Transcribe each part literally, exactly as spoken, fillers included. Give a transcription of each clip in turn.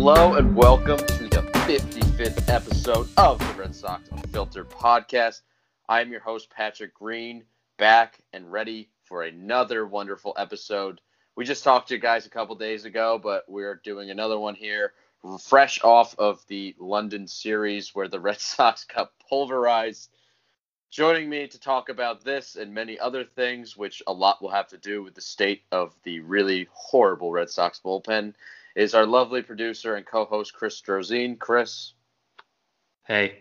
Hello and welcome to the fifty-fifth episode of the Red Sox Unfiltered podcast. I am your host, Patrick Green, back and ready for another wonderful episode. We just talked to you guys a couple days ago, but we're doing another one here, fresh off of the London series where the Red Sox got pulverized. Joining me to talk about this and many other things, which a lot will have to do with the state of the really horrible Red Sox bullpen, is our lovely producer and co-host Chris Drozine. Chris. Hey.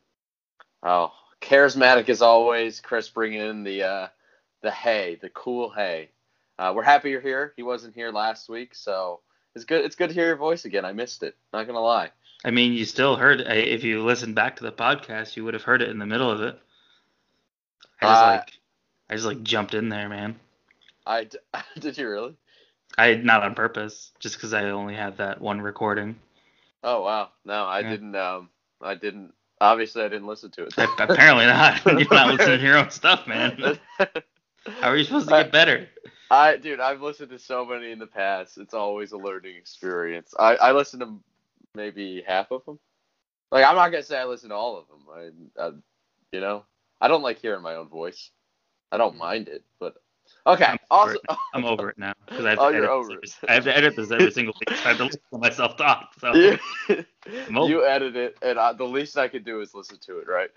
Oh, charismatic as always. Chris bringing in the uh, the hay, the cool hay. Uh, we're happy you're here. He wasn't here last week, so it's good. It's good to hear your voice again. I missed it. Not gonna lie. I mean, you still heard. If you listened back to the podcast, you would have heard it in the middle of it. I just uh, like, I just like jumped in there, man. I did you really? I not on purpose, just because I only had that one recording. Oh wow, no, I yeah. didn't. Um, I didn't. Obviously, I didn't listen to it. Apparently not. You're not listening to your own stuff, man. How are you supposed to get I, better? I, dude, I've listened to so many in the past. It's always a learning experience. I, I listened to maybe half of them. Like, I'm not gonna say I listen to all of them. I, I you know. I don't like hearing my own voice. I don't mind it, but okay. I'm also, over it, I'm over it now because I have oh, to edit you're over this it. I have to edit this every single week. So I have to listen to myself talk. So you, you edit it, and I, the least I can do is listen to it, right?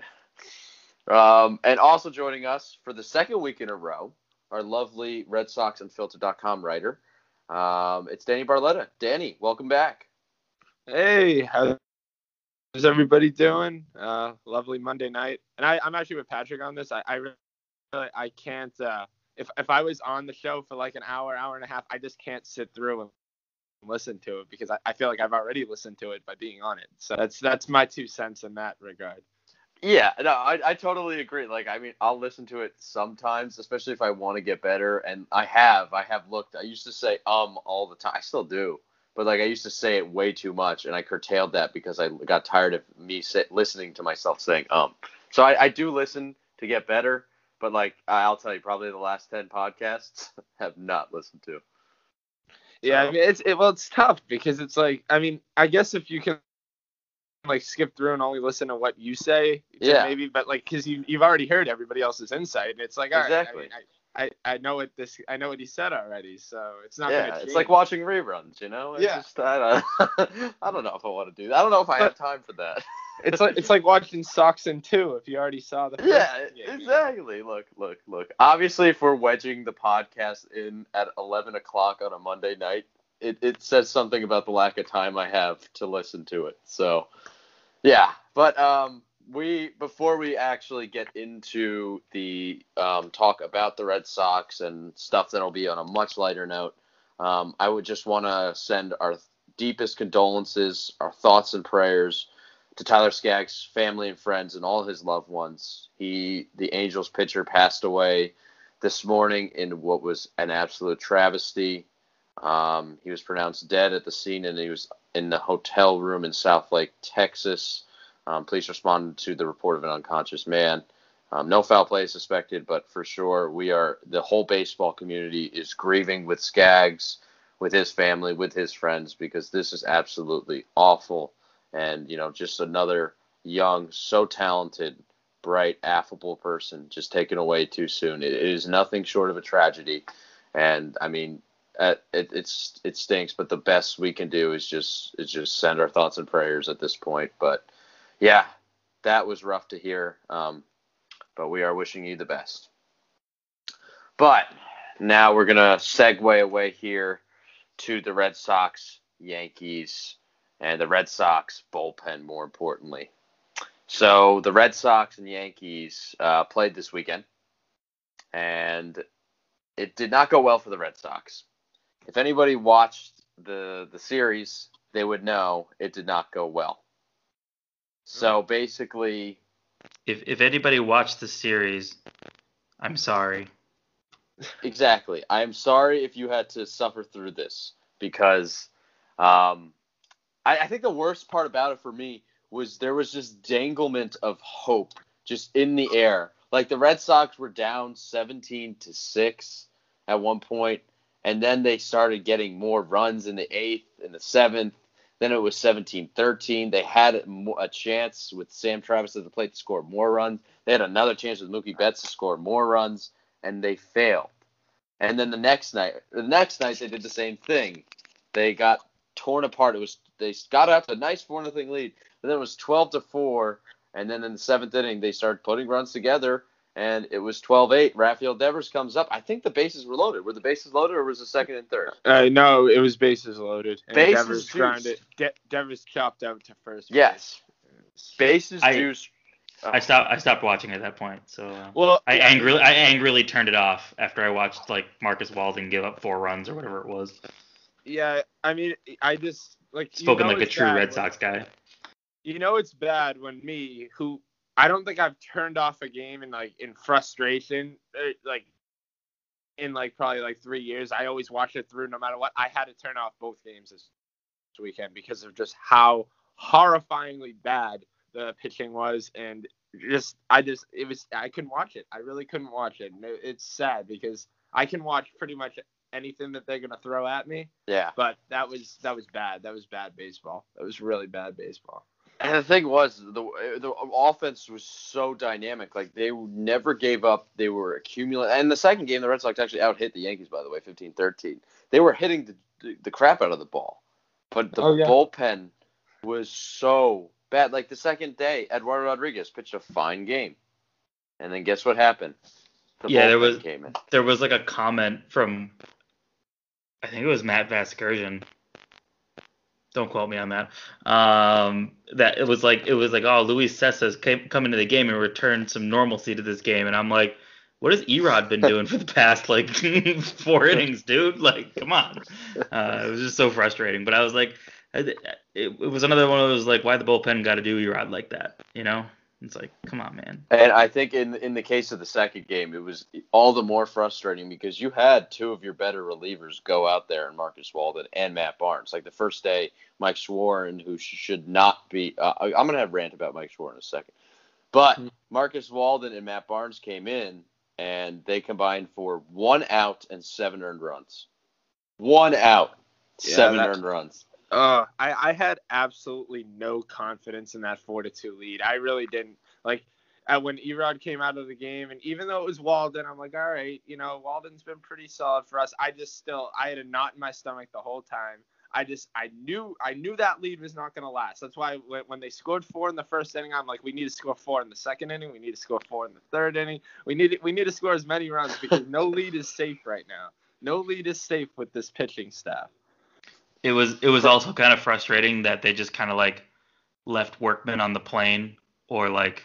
Um, and also joining us for the second week in a row, our lovely Red Sox Unfiltered dot com writer. Um, it's Danny Barletta. Danny, welcome back. Hey, how How's everybody doing? Uh, lovely Monday night. And I, I'm actually with Patrick on this. I, I really, I can't, uh, if, if I was on the show for like an hour, hour and a half, I just can't sit through and listen to it because I, I feel like I've already listened to it by being on it. So that's, that's my two cents in that regard. Yeah, no, I, I totally agree. Like, I mean, I'll listen to it sometimes, especially if I want to get better. And I have, I have looked, I used to say, um, all the time. I still do. But, like, I used to say it way too much, and I curtailed that because I got tired of me sit, listening to myself saying, um. So I, I do listen to get better, but, like, I'll tell you, probably the last ten podcasts have not listened to. Yeah, I mean, it's it, well, it's tough because it's like, I mean, I guess if you can, like, skip through and only listen to what you say, yeah. maybe, but, like, because you, you've already heard everybody else's insight, and it's like, all exactly. right, I mean, I, I, I know what this I know what he said already, so it's not yeah, gonna change. It's like watching reruns, you know? It's yeah. Just, I, don't, I don't know if I want to do that. I don't know if I but have time for that. it's like it's like watching Sox in two if you already saw the first Yeah, game. exactly. Look, look, look. Obviously, if we're wedging the podcast in at eleven o'clock on a Monday night, it, it says something about the lack of time I have to listen to it. So, yeah. But um. We before we actually get into the um, talk about the Red Sox and stuff that'll be on a much lighter note, um, I would just want to send our deepest condolences, our thoughts and prayers to Tyler Skaggs' family and friends and all his loved ones. He, the Angels pitcher, passed away this morning in what was an absolute travesty. Um, he was pronounced dead at the scene, and he was in the hotel room in Southlake, Texas. Um, police responded to the report of an unconscious man. Um, no foul play suspected, but for sure we are, the whole baseball community is grieving with Skaggs, with his family, with his friends, because this is absolutely awful. And, you know, just another young, so talented, bright, affable person just taken away too soon. It, it is nothing short of a tragedy. And, I mean, uh, it, it's it stinks, but the best we can do is just is just send our thoughts and prayers at this point. But yeah, that was rough to hear, um, but we are wishing you the best. But now we're going to segue away here to the Red Sox, Yankees, and the Red Sox bullpen, more importantly. So the Red Sox and Yankees uh, played this weekend, and it did not go well for the Red Sox. If anybody watched the the series, they would know it did not go well. So basically, if if anybody watched the series, I'm sorry. Exactly. I am sorry if you had to suffer through this because um, I, I think the worst part about it for me was there was just danglement of hope just in the air. Like the Red Sox were down seventeen to six at one point, and then they started getting more runs in the eighth, in the seventh. Then it was seventeen thirteen. They had a chance with Sam Travis at the plate to score more runs. They had another chance with Mookie Betts to score more runs, and they failed. And then the next night, the next night they did the same thing. They got torn apart. It was they got out to a nice four nothing lead, but then it was twelve to four. And then in the seventh inning, they started putting runs together, and it was twelve eight. Rafael Devers comes up. I think the bases were loaded. Were the bases loaded, or was it second and third? Uh, no, it was bases loaded. And Bases Devers juiced. grounded. De- Devers chopped out to first base. Yes. Bases I- juice. I stopped. I stopped watching at that point. So uh, Well, I yeah, angrily, I angrily turned it off after I watched like Marcus Walden give up four runs or whatever it was. Yeah, I mean, I just like you Spoken know like a it's true bad Red when- Sox guy. You know it's bad when me, who I don't think I've turned off a game in like in frustration, uh, like in like probably like three years. I always watch it through no matter what. I had to turn off both games this weekend because of just how horrifyingly bad the pitching was, and just I just it was I couldn't watch it. I really couldn't watch it. And it, it's sad because I can watch pretty much anything that they're gonna throw at me. Yeah. But that was that was bad. That was bad baseball. That was really bad baseball. And the thing was, the the offense was so dynamic. Like, they never gave up. They were accumulating. And the second game, the Red Sox actually out-hit the Yankees, by the way, fifteen thirteen. They were hitting the, the, the crap out of the ball. But the Oh, yeah. bullpen was so bad. Like, the second day, Eduardo Rodriguez pitched a fine game. And then guess what happened? The Yeah, there bullpen was- came in. There was like a comment from, I think it was Matt Vasgersian. Don't quote me on that. Um, that it was like it was like, oh, Luis Cessa's came, come into the game and returned some normalcy to this game, and I'm like, what has Erod been doing for the past like four innings, dude? Like, come on. Uh, it was just so frustrating. But I was like, it, it was another one of those like, why the bullpen got to do Erod like that? You know? It's like, come on, man. And I think in in the case of the second game, it was all the more frustrating because you had two of your better relievers go out there, and Marcus Walden and Matt Barnes. Like the first day, Mike Schwarn, who sh- should not be. Uh, I'm going to have a rant about Mike Schwarn in a second. But Marcus Walden and Matt Barnes came in, and they combined for one out and seven earned runs. One out, Yeah, seven that- earned runs. Uh, I, I had absolutely no confidence in that four to two lead. I really didn't. Like, uh, when Erod came out of the game, and even though it was Walden, I'm like, all right, you know, Walden's been pretty solid for us. I just still, I had a knot in my stomach the whole time. I just, I knew, I knew that lead was not going to last. That's why when, when they scored four in the first inning, I'm like, we need to score four in the second inning. We need to score four in the third inning. We need, we need to score as many runs because no lead is safe right now. No lead is safe with this pitching staff. It was it was also kind of frustrating that they just kind of like left Workman on the plane, or like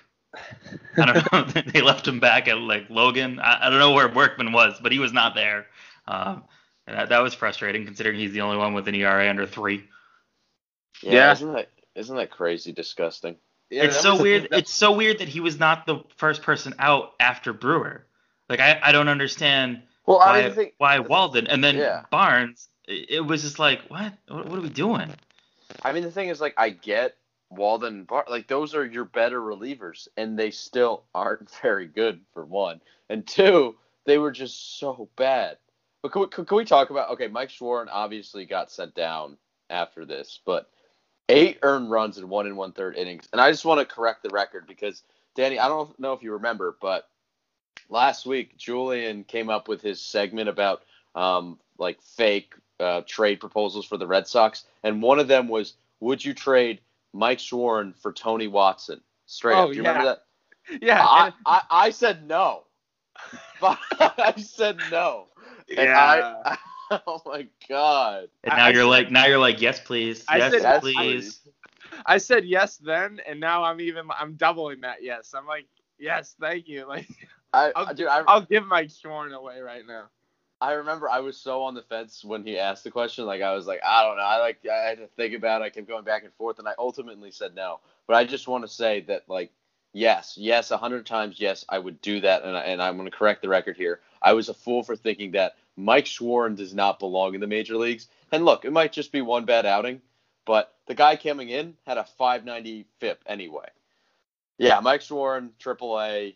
I don't know, they left him back at like Logan. I, I don't know where Workman was, but he was not there. Um, and that, that was frustrating considering he's the only one with an E R A under three. Yeah, Yeah. Isn't that isn't that crazy disgusting? Yeah, it's that so was- weird. that- It's so weird that he was not the first person out after Brewer. Like I, I don't understand Well, I why mean, think why Walden and then Yeah. Barnes. It, it was just like what? what? What are we doing? I mean, the thing is, like, I get Walden and Bart. Like, those are your better relievers, and they still aren't very good, for one. And two, they were just so bad. But can we, can we talk about, okay, Mike Schwarn obviously got sent down after this, but eight earned runs in one and one-third innings. And I just want to correct the record because, Danny, I don't know if you remember, but last week, Julian came up with his segment about, um, like, fake Uh, trade proposals for the Red Sox, and one of them was, would you trade Mike Schwarn for Tony Watson? Straight Oh, up. Do you yeah. remember that? Yeah. I, and- I, I said no. But I said no. And yeah. I, oh my God. And I- now I you're said- like now you're like yes please, I yes said yes, please. I said yes then, and now I'm even I'm doubling that yes. I'm like, yes, thank you. Like, I, I'll, dude, I, I'll give Mike Schwarn away right now. I remember I was so on the fence when he asked the question. Like, I was like, I don't know. I like I had to think about it. I kept going back and forth, and I ultimately said no. But I just want to say that, like, yes, yes, a hundred times yes, I would do that, and, I, and I'm going to correct the record here. I was a fool for thinking that Mike Schwarn does not belong in the major leagues. And look, it might just be one bad outing, but the guy coming in had a five ninety F I P anyway. Yeah, Mike Schwarn, triple A.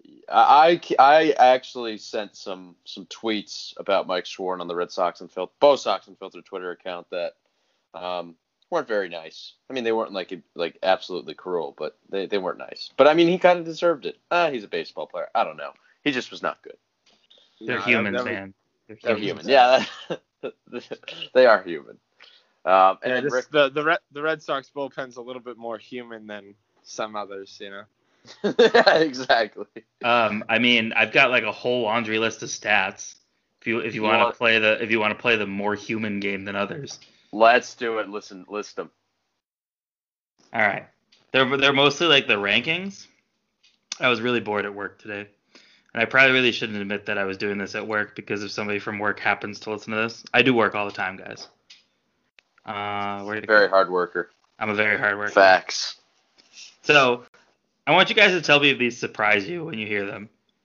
I, I actually sent some some tweets about Mike Schwarn on the Red Sox and Filter, both Sox and Filter Twitter account that um, weren't very nice. I mean, they weren't like like absolutely cruel, but they, they weren't nice. But I mean, he kind of deserved it. Ah, he's a baseball player. I don't know. He just was not good. They're No, humans, that- that was- man. They're They're humans. human. Yeah, they are human. Um, and Yeah, then this- Rick, the the Red, the Red Sox bullpen's a little bit more human than some others, you know. yeah, exactly. Um, I mean, I've got like a whole laundry list of stats. If you if you, You want want- to play the if you want to play the more human game than others. Let's do it. Listen, list them. All right, they're they're mostly like the rankings. I was really bored at work today, and I probably really shouldn't admit that I was doing this at work because if somebody from work happens to listen to this, I do work all the time, guys. Uh, where did it Very go? hard worker. I'm a very hard worker. Facts. So, I want you guys to tell me if these surprise you when you hear them.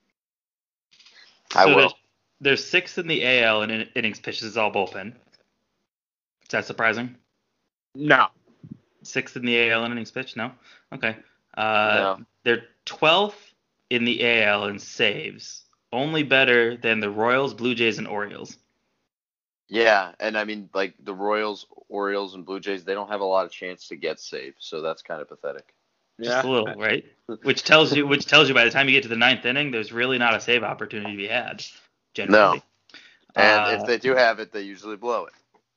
I So will. There's, there's six in the A L in in- innings pitched. It's all bullpen. Is that surprising? No. Sixth in the A L in innings pitched? No? Okay. Uh, No. They're twelfth in the A L in saves. Only better than the Royals, Blue Jays, and Orioles. Yeah, and I mean, like the Royals, Orioles, and Blue Jays, they don't have a lot of chance to get saved, so that's kind of pathetic. Just a little, right? Which tells you, which tells you by the time you get to the ninth inning, there's really not a save opportunity to be had. Generally. And Uh, if they do have it, they usually blow it.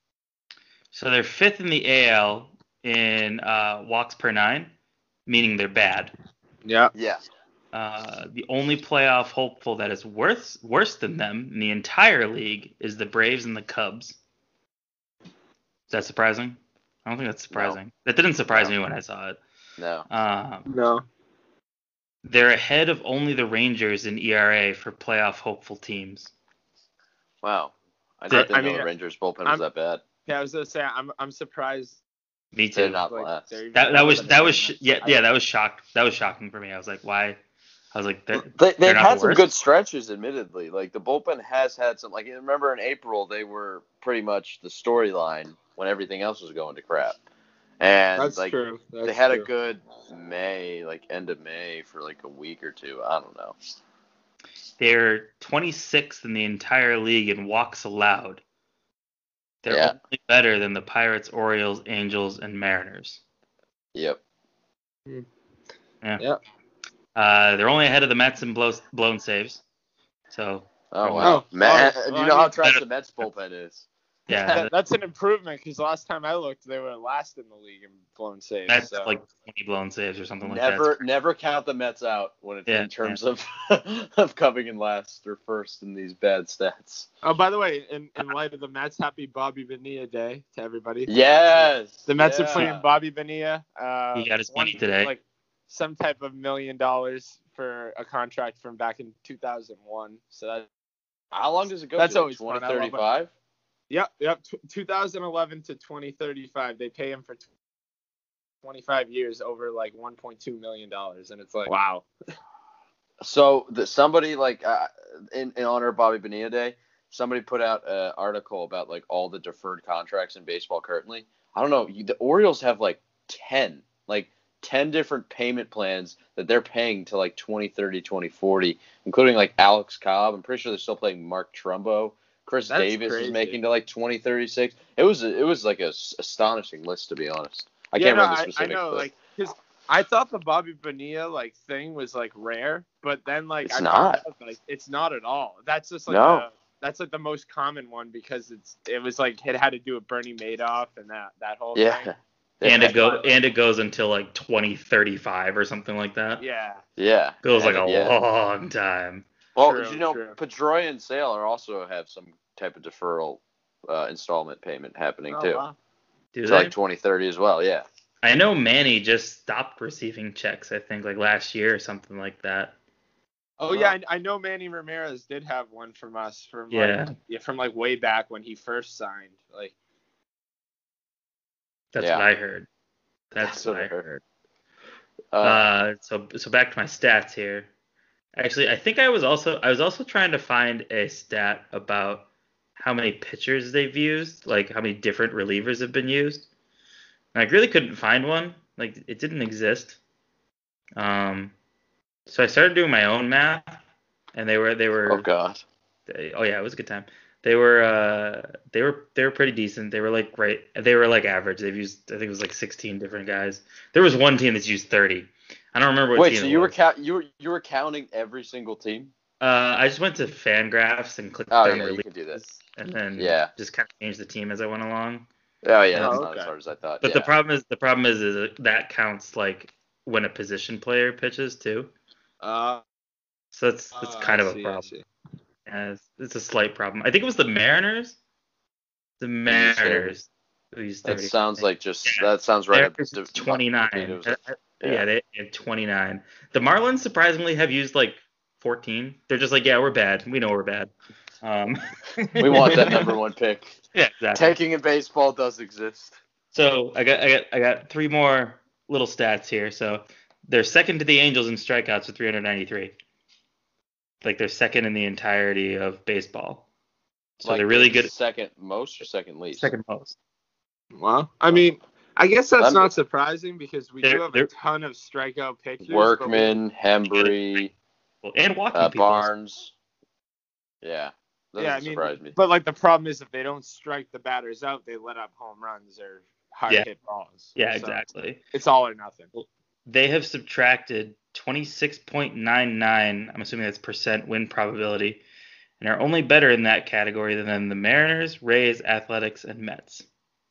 So they're fifth in the A L in uh, walks per nine, meaning they're bad. Yeah. Yeah. Uh, the only playoff hopeful that is worse worse than them in the entire league is the Braves and the Cubs. Is that surprising? I don't think that's surprising. That didn't surprise No. me when I saw it. No. Um, No. they're ahead of only the Rangers in E R A for playoff hopeful teams. Wow. I I didn't know mean, the Rangers bullpen was I'm- that bad. Yeah, I was gonna say I'm I'm surprised. Me They're too. not like, last. they're even That that lower was than that the was sh- Giants. yeah I- yeah that was shocked that was shocking for me. I was like, why? I was like, they're, They, they're they've not the had some worst? good stretches, admittedly. Like the bullpen has had some. Like remember in April, they were pretty much the storyline when everything else was going to crap. And That's like true. That's they had true. a good May, like end of May for like a week or two. I don't know. They're twenty-sixth in the entire league in walks allowed. They're Yeah. only better than the Pirates, Orioles, Angels, and Mariners. Yep. Yeah. Yep. Uh, they're only ahead of the Mets in blow, blown saves. So Oh wow. Oh, Man, oh, do well, you know I how mean- trash the Mets bullpen is? yeah, That- that's an improvement because last time I looked, they were last in the league in blown saves. that's so. like twenty blown saves or something like Never, that. never count the Mets out when it's Yeah, in terms of of coming in last or first in these bad stats. Oh, by the way, in, in light of the Mets, happy Bobby Bonilla Day to everybody. Yes. The Mets yeah. are playing Bobby Bonilla. Uh, He got his money one- today. Like some type of million dollars for a contract from back in two thousand one. So that. How long does it go? That's to? always fun. twenty I love it. thirty-five. Yep, yep. T- twenty eleven to twenty thirty-five. They pay him for t- twenty-five years over like one point two million dollars, and it's like wow. So the, somebody like uh, in in honor of Bobby Bonilla Day, somebody put out an article about like all the deferred contracts in baseball currently. I don't know. You, the Orioles have like ten, like ten different payment plans that they're paying to like twenty thirty, twenty forty, including like Alex Cobb. I'm pretty sure they're still playing Mark Trumbo. Chris That's Davis crazy. is making to like twenty thirty-six. It was it was like a s- astonishing list, to be honest. I yeah, can't no, remember the I, I specifics. know, but like, because I thought the Bobby Bonilla like thing was like rare, but then like It's I not. found out, like it's not at all. That's just like No. the, that's like the most common one because it's it was like it had to do with Bernie Madoff and that that whole yeah. thing. and it go Like- and it goes until like twenty thirty-five or something like that. Yeah. Yeah. Goes like a Yeah. long time. Well, True, did you know true. Pedroia and Sale are also have some type of deferral uh, installment payment happening Oh, too. wow. Do It's they? like twenty thirty as well. Yeah. I know Manny just stopped receiving checks. I think like last year or something like that. Oh yeah, I, I know Manny Ramirez did have one from us from Yeah. like yeah, from like way back when he first signed. Like That's Yeah. what I heard. That's, That's what, what I I heard. heard. Uh, Uh, so so back to my stats here. Actually, I think I was also I was also trying to find a stat about how many pitchers they've used, like how many different relievers have been used. And I really couldn't find one. Like it didn't exist. Um, so I started doing my own math, and they were they were oh God. they- oh yeah, it was a good time. They were uh they were they were pretty decent. They were like right they were like average. They've used I think it was like sixteen different guys. There was one team that's used thirty. I don't remember what Wait, team so it you were was. count you were you were counting every single team? Uh, I just went to Fangraphs and clicked Oh on yeah, you can do that. releases, and then Yeah. just kind of changed the team as I went along. Oh yeah, that's Oh, not okay. as hard as I thought. But yeah. the problem is the problem is is that that counts like when a position player pitches too. Uh, So that's that's oh, kind I of see, a I problem. see. Yeah, it's, it's a slight problem. I think it was the Mariners. The used thirty. Mariners who used That thirty. sounds like just Yeah. that sounds right. Mariners up is to- twenty-nine. Martinez. Uh, uh, Yeah. yeah, they had twenty-nine. The Marlins surprisingly have used like fourteen. They're just like, yeah, we're bad. We know we're bad. Um, We want that number one pick. Yeah, exactly. Tanking in baseball does exist. So I got I got I got three more little stats here. So they're second to the Angels in strikeouts with three hundred ninety-three. Like they're second in the entirety of baseball. So Like, they're really good. Second most or second least? Second most. Well, I mean, I guess that's I'm- not surprising because we They're- do have they're- a ton of strikeout pitchers. but we- Workman, Hembry, And walking uh, people. Barnes. Yeah. Doesn't Yeah, I mean, surprise me. but like the problem is if they don't strike the batters out, they let up home runs or hard Yeah. hit balls. Yeah, So exactly. it's all or nothing. They have subtracted twenty-six point nine nine, I'm assuming that's percent win probability, and are only better in that category than the Mariners, Rays, Athletics, and Mets.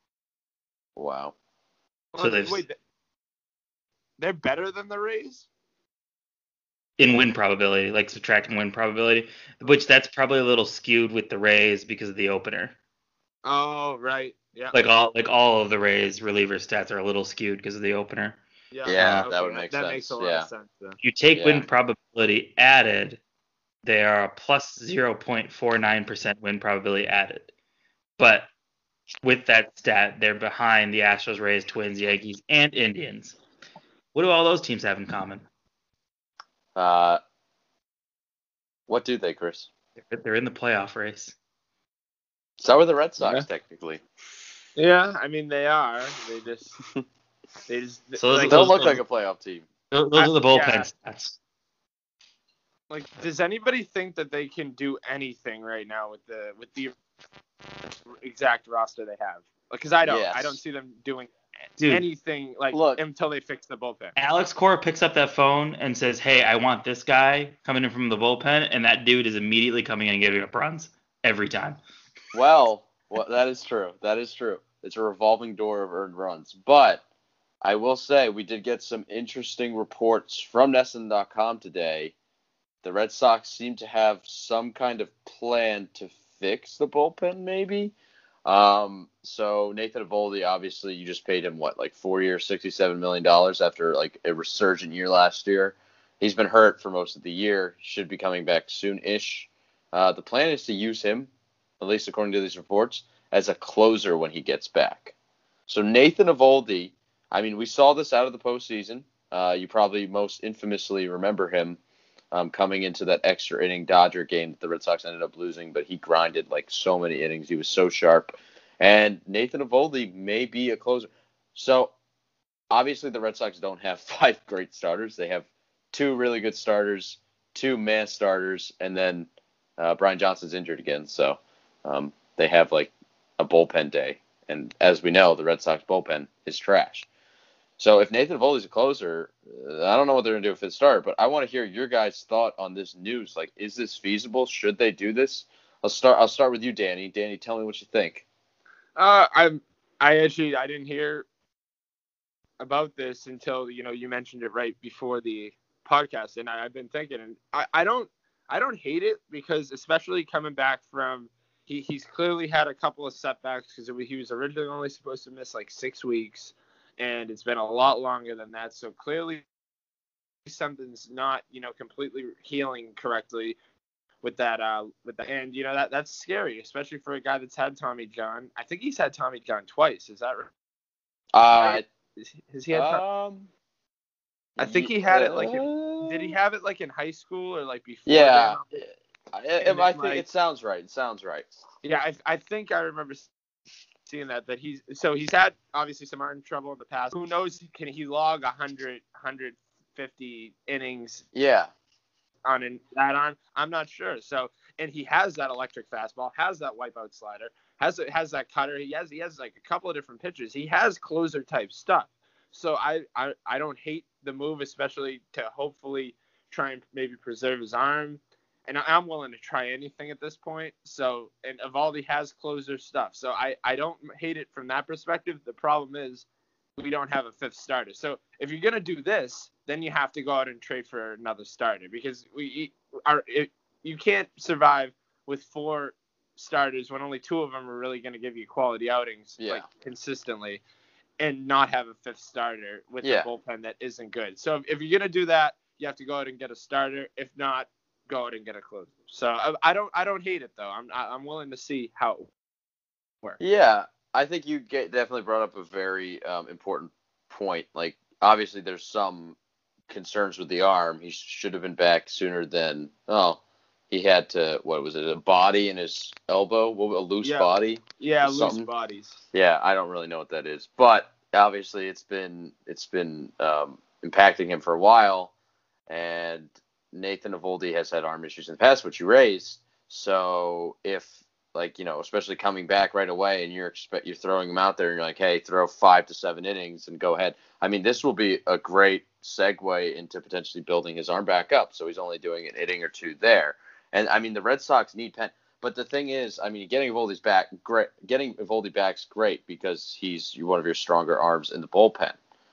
Wow. So Well, they've- wait, th- they're better than the Rays? In win probability, like subtracting win probability, which that's probably a little skewed with the Rays because of the opener. Oh, right. Yeah. Like all like all of the Rays reliever stats are a little skewed because of the opener. yeah, Yeah, that would make that sense, makes a lot yeah. of sense. Then. If you take win Yeah. probability added, they are a plus zero point four nine percent win probability added. But with that stat, they're behind the Astros, Rays, Twins, Yankees, and Indians. What do all those teams have in common? Uh, what do they, Chris? They're- They're in the playoff race. So are the Red Sox, Yeah. technically. Yeah, I mean they are. They just they just So those- like, They don't those- look like a playoff team. Those those are the bullpen yeah. stats. like does anybody think that they can do anything right now with the with the exact roster they have? Because I don't. Yes. I don't see them doing Dude. anything like Look. until they fix the bullpen. Alex Cora picks up that phone and says, "Hey, I want this guy coming in from the bullpen," and that dude is immediately coming in and giving up runs every time. Well, well, that is true. That is true. It's a revolving door of earned runs. But I will say we did get some interesting reports from N E S N dot com today. The Red Sox seem to have some kind of plan to fix the bullpen, maybe. Um, so Nathan Eovaldi, obviously, you just paid him what, like four years, sixty-seven million dollars after like a resurgent year last year. He's been hurt for most of the year. Should be coming back soon-ish. Uh, the plan is to use him, at least according to these reports, as a closer when he gets back. So Nathan Eovaldi, I mean, we saw this out of the postseason. Uh, you probably most infamously remember him um, coming into that extra inning Dodger game that the Red Sox ended up losing, but he grinded like so many innings. He was so sharp. And Nathan Eovaldi may be a closer. So obviously the Red Sox don't have five great starters. They have two really good starters, two mass starters, and then uh, Brian Johnson's injured again. So um, they have like a bullpen day. And as we know, the Red Sox bullpen is trash. So if Nathan Eovaldi's a closer, uh, I don't know what they're going to do if it start, but I want to hear your guys' thought on this news. Like, is this feasible? Should they do this? I'll start I'll start with you, Danny. Danny, tell me what you think. Uh, I'm. I actually I didn't hear about this until you know you mentioned it right before the podcast, and I, I've been thinking, and I, I don't I don't hate it because especially coming back from he he's clearly had a couple of setbacks because he was originally only supposed to miss like six weeks, and it's been a lot longer than that. So clearly something's not you know completely healing correctly with that uh with that, and you know that that's scary, especially for a guy that's had Tommy John. I think he's had Tommy John twice. Is that right? Uh, Is- Has he had? Tom- um, I think he had it like. uh, In, did he have it like in high school or like before? Yeah. then? I, I, And I then, think like- it sounds right. It sounds right. Yeah, I, I think I remember seeing that. That he's so he's had obviously some arm trouble in the past. Who knows? Can he log one hundred, one hundred fifty innings Yeah. on an, that on? I'm not sure. So and he has that electric fastball, has that wipeout slider, has has that cutter. He has he has like a couple of different pitches. He has closer type stuff. So I, I I don't hate the move, especially to hopefully try and maybe preserve his arm. And I'm willing to try anything at this point. So, and Eovaldi has closer stuff. So I, I don't hate it from that perspective. The problem is we don't have a fifth starter. So if you're going to do this, then you have to go out and trade for another starter because we are, it, you can't survive with four starters when only two of them are really going to give you quality outings yeah. like consistently and not have a fifth starter with yeah. a bullpen that isn't good. So if you're going to do that, you have to go out and get a starter. If not, go out and get a closer. So I, I don't I don't hate it though. I'm I'm willing to see how it works. Yeah, I think you get definitely brought up a very um, important point. Like obviously there's some concerns with the arm. He should have been back sooner than oh he had to what was it a body in his elbow what, a loose yeah. body yeah loose something? bodies yeah I don't really know what that is, but obviously it's been it's been um, impacting him for a while, and Nathan Eovaldi has had arm issues in the past, which you raised. So if, like, you know, especially coming back right away and you're expect you're throwing him out there and you're like, hey, throw five to seven innings and go ahead. I mean, this will be a great segue into potentially building his arm back up. So he's only doing an inning or two there. And I mean, the Red Sox need Penn. But the thing is, I mean, getting Eovaldi's back, great. Getting Eovaldi back's great because he's one of your stronger arms in the bullpen.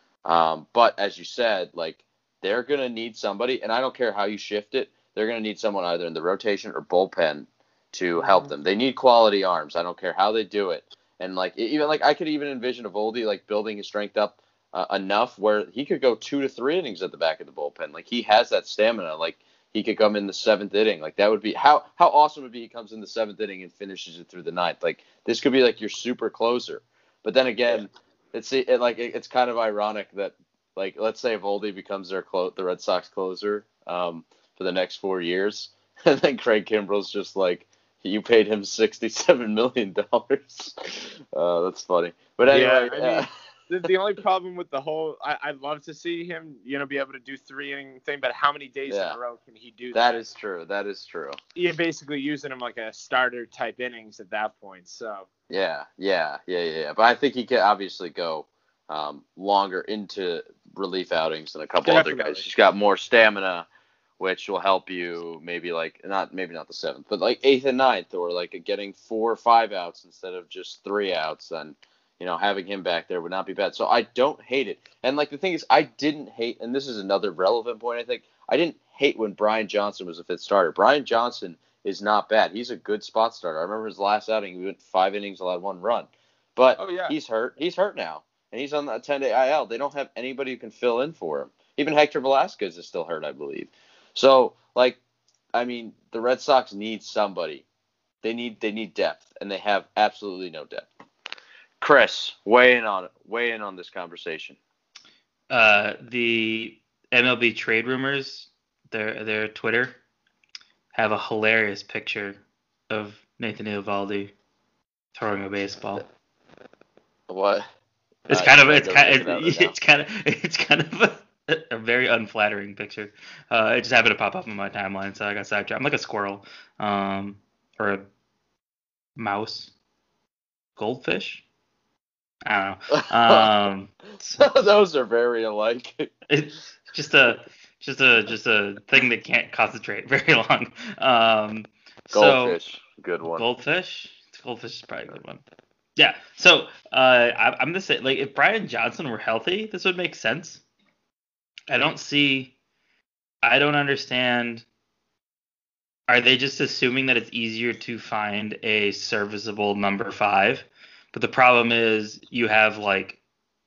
Um, but as you said, like, they're going to need somebody, and I don't care how you shift it, they're going to need someone either in the rotation or bullpen to help Mhm. them. They need quality arms. I don't care how they do it. And, like, even like I could even envision Eovaldi, like, building his strength up uh, enough where he could go two to three innings at the back of the bullpen. Like, he has that stamina. Like, he could come in the seventh inning. Like, that would be – how how awesome would it be he comes in the seventh inning and finishes it through the ninth. Like, this could be, like, your super closer. But then again, yeah. it's it, like it, it's kind of ironic that – like, let's say Eovaldi becomes their clo- the Red Sox closer um, for the next four years, and then Craig Kimbrell's just like, you paid him sixty-seven million dollars. Uh, that's funny. But anyway, yeah, I uh, mean, the, the only problem with the whole, I, I'd love to see him, you know, be able to do three inning thing, but how many days yeah, in a row can he do that? That is true. That is true. You're basically using him like a starter type innings at that point. So Yeah, yeah, yeah, yeah. yeah. But I think he can obviously go um, longer into relief outings than a couple Definitely. other guys. He's got more stamina, which will help you maybe like not maybe not the seventh, but like eighth and ninth, or like getting four or five outs instead of just three outs. And you know, having him back there would not be bad. So I don't hate it. And like the thing is, I didn't hate, and this is another relevant point. I think I didn't hate when Brian Johnson was a fifth starter. Brian Johnson is not bad. He's a good spot starter. I remember his last outing, he went five innings, allowed one run. But oh, yeah. he's hurt. He's hurt now. And he's on that ten-day I L. They don't have anybody who can fill in for him. Even Hector Velasquez is still hurt, I believe. So, like, I mean, the Red Sox need somebody. They need they need depth, and they have absolutely no depth. Chris, weigh in on it. Weigh in on this conversation. Uh, the M L B trade rumors, their their Twitter, have a hilarious picture of Nathan Eovaldi throwing a baseball. What? It's Uh, kind of I it's go kind check it out right now. it's kind of it's kind of a, a very unflattering picture. Uh, it just happened to pop up on my timeline, so I got sidetracked. I'm like a squirrel, um, or a mouse, goldfish. I don't know. Um, Those are very alike. it's just a just a just a thing that can't concentrate very long. Um, Goldfish, so, good one. Goldfish. Goldfish is probably a good one. Yeah. So uh, I, I'm gonna say, like, if Brian Johnson were healthy, this would make sense. I don't see. I don't understand. Are they just assuming that it's easier to find a serviceable number five? But the problem is you have, like,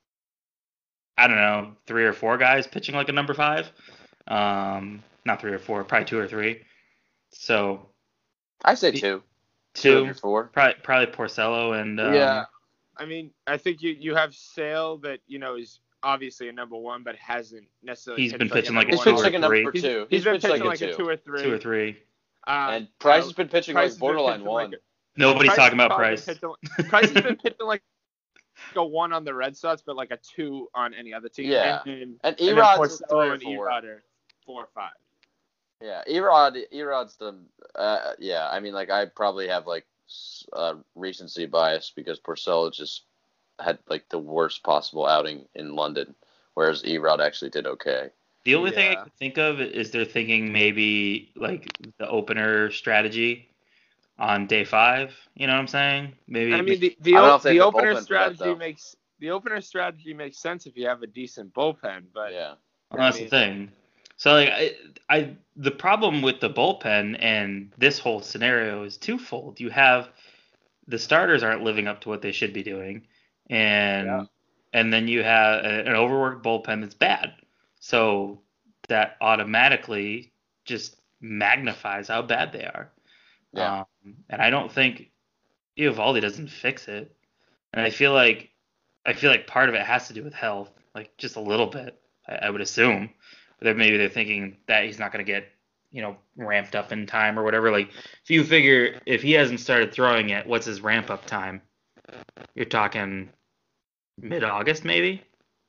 I don't know, three or four guys pitching like a number five. Um, not three or four, probably two or three. So I say two. two, of your four. probably probably Porcello and um, yeah, I mean, I think you you have Sale that you know is obviously a number one, but hasn't necessarily. He's been pitched pitching like like a a He's two one. pitched like a or number three. two. He's been pitched pitching like like a a two or three. two or three. Uh, And Price uh, has been pitching Price like has been borderline pitching one. like Nobody's Price talking has about probably Price. pitching- Price has been pitching like a one on the Red Sox, but like a two on any other team. Yeah. And, and, And and then Erod's a Porcello three or and four. Erod are four or five. Yeah, Erod, Erod's the, uh, yeah, I mean, like, I probably have, like, uh, recency bias because Porcello just had, like, the worst possible outing in London, whereas Erod actually did okay. The only thing I Yeah. can think of is they're thinking maybe like the opener strategy on day five. You know what I'm saying? Maybe. I mean, Make, the the, I don't know o- if they the have the opener bullpen for that, strategy though. makes the opener strategy makes sense if you have a decent bullpen, but Yeah. well, that's I the mean, thing. So like I, I, the problem with the bullpen and this whole scenario is twofold. You have the starters aren't living up to what they should be doing, and Yeah. and then you have a- an overworked bullpen that's bad. So that automatically just magnifies how bad they are. Yeah. Um, and I don't think Eovaldi doesn't fix it. And I feel like I feel like part of it has to do with health, like just a little bit. I, I would assume, but then maybe they're thinking that he's not going to get, you know, ramped up in time or whatever. Like if you figure if he hasn't started throwing yet, what's his ramp up time? You're talking mid August maybe.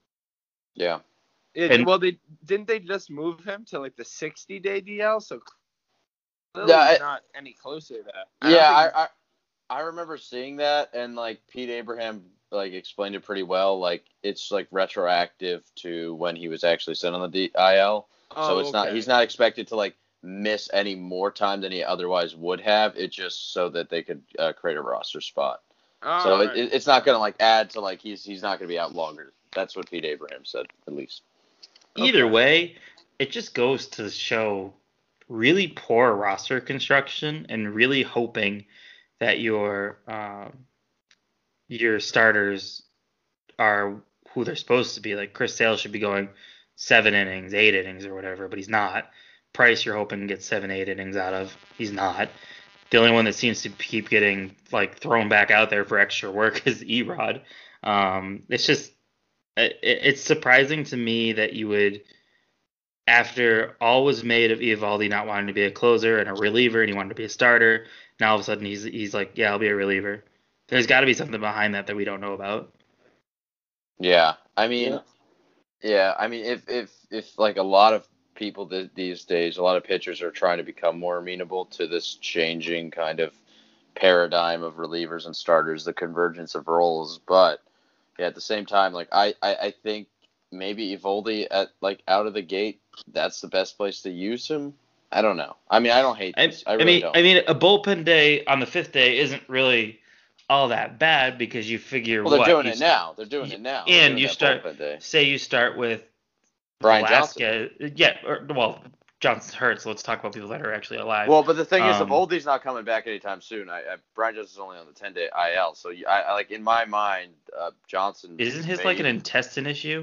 Yeah. it, And well, they didn't they just move him to like the sixty day D L, so clearly Yeah, I- he's not any closer to that. I don't Yeah, think I, he's- I I remember seeing that, and like Pete Abraham like explained it pretty well. Like it's like retroactive to when he was actually sent on the D- I L, so oh, it's not okay. he's not expected to like miss any more time than he otherwise would have. It's just so that they could uh, create a roster spot. All so right. it, it, it's not going to like add to like he's he's not going to be out longer. That's what Pete Abraham said, at least. either Okay. way, it just goes to show really poor roster construction and really hoping that your um, your starters are who they're supposed to be. Like Chris Sale should be going seven innings, eight innings, or whatever, but he's not. Price, you're hoping to get seven, eight innings out of. He's not. The only one that seems to keep getting like thrown back out there for extra work is Erod. Um, it's just it, it's surprising to me that you would, after all was made of Eovaldi not wanting to be a closer and a reliever, and he wanted to be a starter. Now all of a sudden he's he's like, yeah, I'll be a reliever. There's got to be something behind that that we don't know about. Yeah, I mean, Yeah. yeah, I mean, if if if like a lot of people th- these days, a lot of pitchers are trying to become more amenable to this changing kind of paradigm of relievers and starters, the convergence of roles. But yeah, at the same time, like I I, I think maybe Evoldi at like out of the gate, that's the best place to use him. I don't know. I mean, I don't hate I, this. I I really mean, don't. I mean, a bullpen day on the fifth day isn't really all that bad because you figure Well, they're what doing you it st- now. They're doing it now. They're and doing you that start bullpen day. say you start with Brian Johnson. Velasquez. Yeah, or, well, Johnson's hurt, so let's talk about people that are actually alive. Well, but the thing is, Um, Evoldi's not coming back anytime soon. I, I Brian Johnson's only on the ten day I L, so you- I, I like in my mind, uh, Johnson. Isn't his may like an even- intestine issue?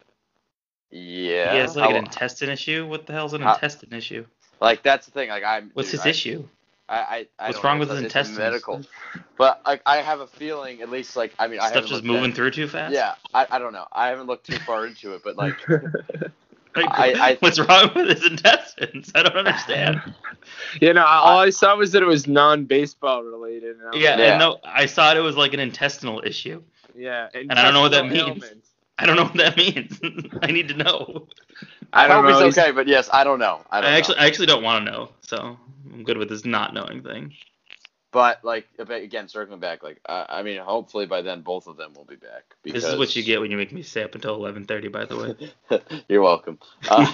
Yeah. He has like How- an intestine issue. What the hell's an how- intestine issue? Like that's the thing. Like I'm. What's dude, his I, issue? I, I, I What's don't wrong know. with It's- his it's intestines? medical. But like I have a feeling, at least like I mean, I Stuff haven't just looked moving that- through too fast. Yeah, I, I don't know. I haven't looked too far into it, but like Like, I- I- what's wrong with his intestines? I don't understand. You know, all I saw was that it was non-baseball related. And I was Yeah, like, Yeah. and no, I thought it was like an intestinal issue. yeah. And I don't know what that intestinal means. ailments. I don't know what that means. I need to know. I I don't hope know. he's He's- okay. But yes, I don't know. I I, don't know. actually, I actually don't want to know. So I'm good with this not knowing thing. But like again, circling back, like I, I mean, hopefully by then both of them will be back. Because... This is what you get when you make me stay up until eleven thirty. By the way. You're welcome. Uh,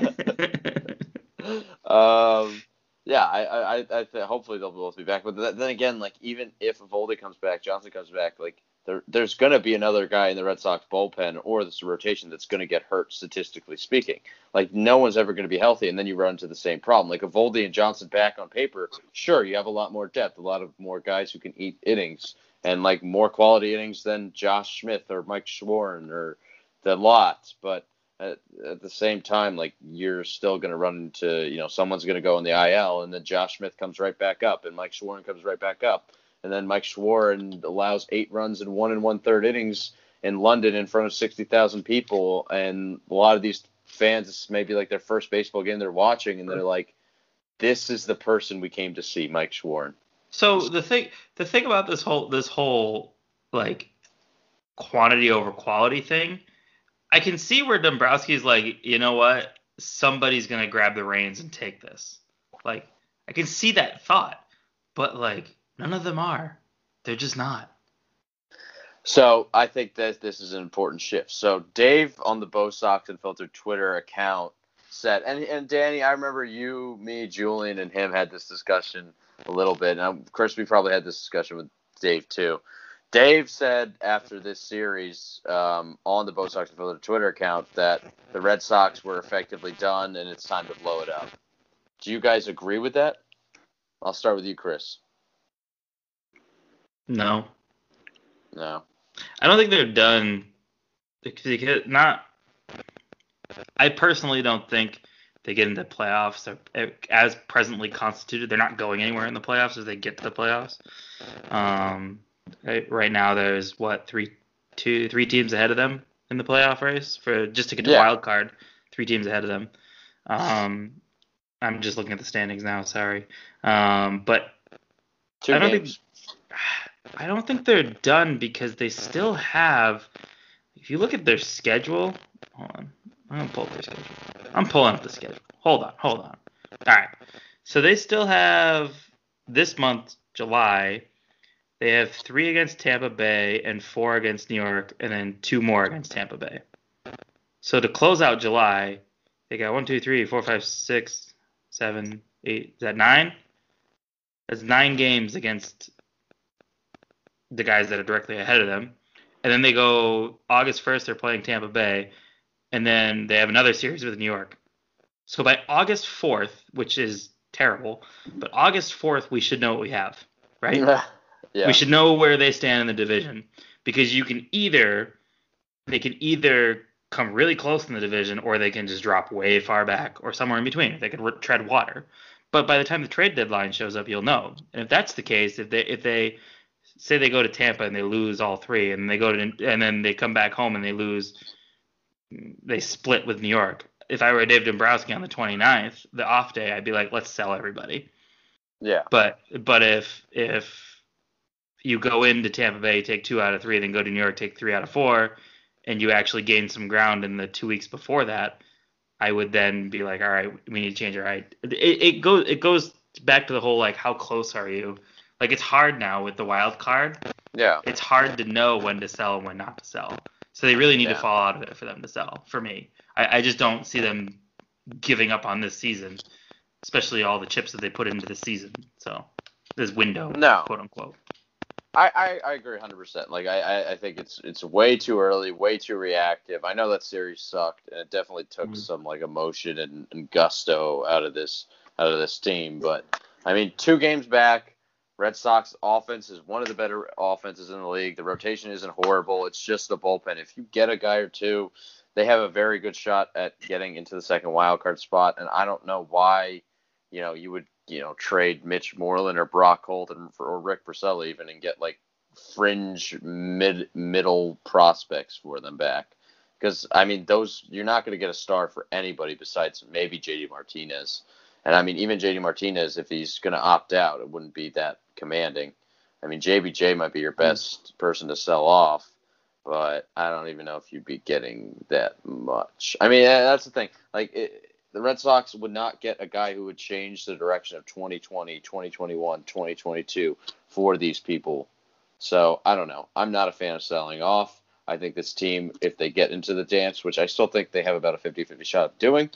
um, yeah, I, I, I, I th- hopefully they'll both be back. But th- then again, like even if Eovaldi comes back, Johnson comes back, like there, there's gonna be another guy in the Red Sox bullpen or this rotation that's gonna get hurt, statistically speaking. Like no one's ever gonna be healthy, and then you run into the same problem. Like Eovaldi and Johnson back on paper, sure, you have a lot more depth, a lot of more guys who can eat innings, and like more quality innings than Josh Smith or Mike Schwarn or the lot, but At, at the same time, like you're still going to run into, you know, someone's going to go in the I L, and then Josh Smith comes right back up, and Mike Schwarn comes right back up, and then Mike Schwarn allows eight runs in one and one third innings in London in front of sixty thousand people, and a lot of these fans, it's maybe like their first baseball game they're watching, and they're like, "This is the person we came to see, Mike Schwarn." So the thing, the thing about this whole, this whole like quantity over quality thing, I can see where Dombrowski's like, you know what? somebody's gonna grab the reins and take this. Like, I can see that thought, but like none of them are. They're just not. So I think that this is an important shift. So Dave on the Bo Sox Unfiltered Twitter account said, and and Danny, I remember you, me, Julian, and him had this discussion a little bit. And Chris, we probably had this discussion with Dave too. Dave said after this series um, on the Bo Sox Unfiltered Twitter account that the Red Sox were effectively done and it's time to blow it up. Do you guys agree with that? I'll start with you, Chris. No. No. I don't think they're done. Because not. I personally don't think they get into playoffs or, as presently constituted. They're not going anywhere in the playoffs as they get to the playoffs. Um, right, right now, there's what three, two, three teams ahead of them in the playoff race for just to get to Yeah. wild card. Three teams ahead of them. Um, I'm just looking at the standings now. Sorry, um, but Two I don't games. think. I don't think they're done because they still have. If you look at their schedule, hold on. I'm gonna pull up their schedule. I'm pulling up the schedule. Hold on, hold on. All right. So they still have this month, July. They have three against Tampa Bay and four against New York, and then two more against Tampa Bay. So to close out July, they got one, two, three, four, five, six, seven, eight. Is that nine? That's nine games against the guys that are directly ahead of them. And then they go August first, they're playing Tampa Bay. And then they have another series with New York. So by August fourth, which is terrible, but August fourth, we should know what we have, right? Yeah. We should know where they stand in the division. Because you can either, they can either come really close in the division or they can just drop way far back or somewhere in between. They could re- tread water. But by the time the trade deadline shows up, you'll know. And if that's the case, if they if they say they go to Tampa and they lose all three, and they go to and then they come back home and they lose, they split with New York. If I were Dave Dombrowski on the twenty-ninth, the off day, I'd be like, let's sell everybody. Yeah. But but if if you go into Tampa Bay, take two out of three, then go to New York, take three out of four, and you actually gain some ground in the two weeks before that, I would then be like, all right, we need to change our right. It, it goes it goes back to the whole like, how close are you? Like, it's hard now with the wild card. Yeah. It's hard to know when to sell and when not to sell. So they really need Yeah. to fall out of it for them to sell. For me, I, I just don't see them giving up on this season, especially all the chips that they put into the season. So this window, No. quote unquote. I, I, I agree one hundred percent. Like, I, I, I think it's it's way too early, way too reactive. I know that series sucked, and it definitely took Mhm. some, like, emotion and, and gusto out of this out of this team. But, I mean, two games back, Red Sox offense is one of the better offenses in the league. The rotation isn't horrible. It's just the bullpen. If you get a guy or two, they have a very good shot at getting into the second wild card spot. And I don't know why, you know, you would, you know, trade Mitch Moreland or Brock Holt and, or Rick Porcello even and get like fringe mid middle prospects for them back. Because, I mean, those you're not going to get a star for anybody besides maybe J D Martinez. And, I mean, even J D Martinez, if he's going to opt out, it wouldn't be that commanding. I mean, J B J might be your best mm. person to sell off, but I don't even know if you'd be getting that much. I mean, that's the thing. Like, it, the Red Sox would not get a guy who would change the direction of twenty twenty, twenty twenty-one, twenty twenty-two for these people. So, I don't know. I'm not a fan of selling off. I think this team, if they get into the dance, which I still think they have about a fifty-fifty shot of doing,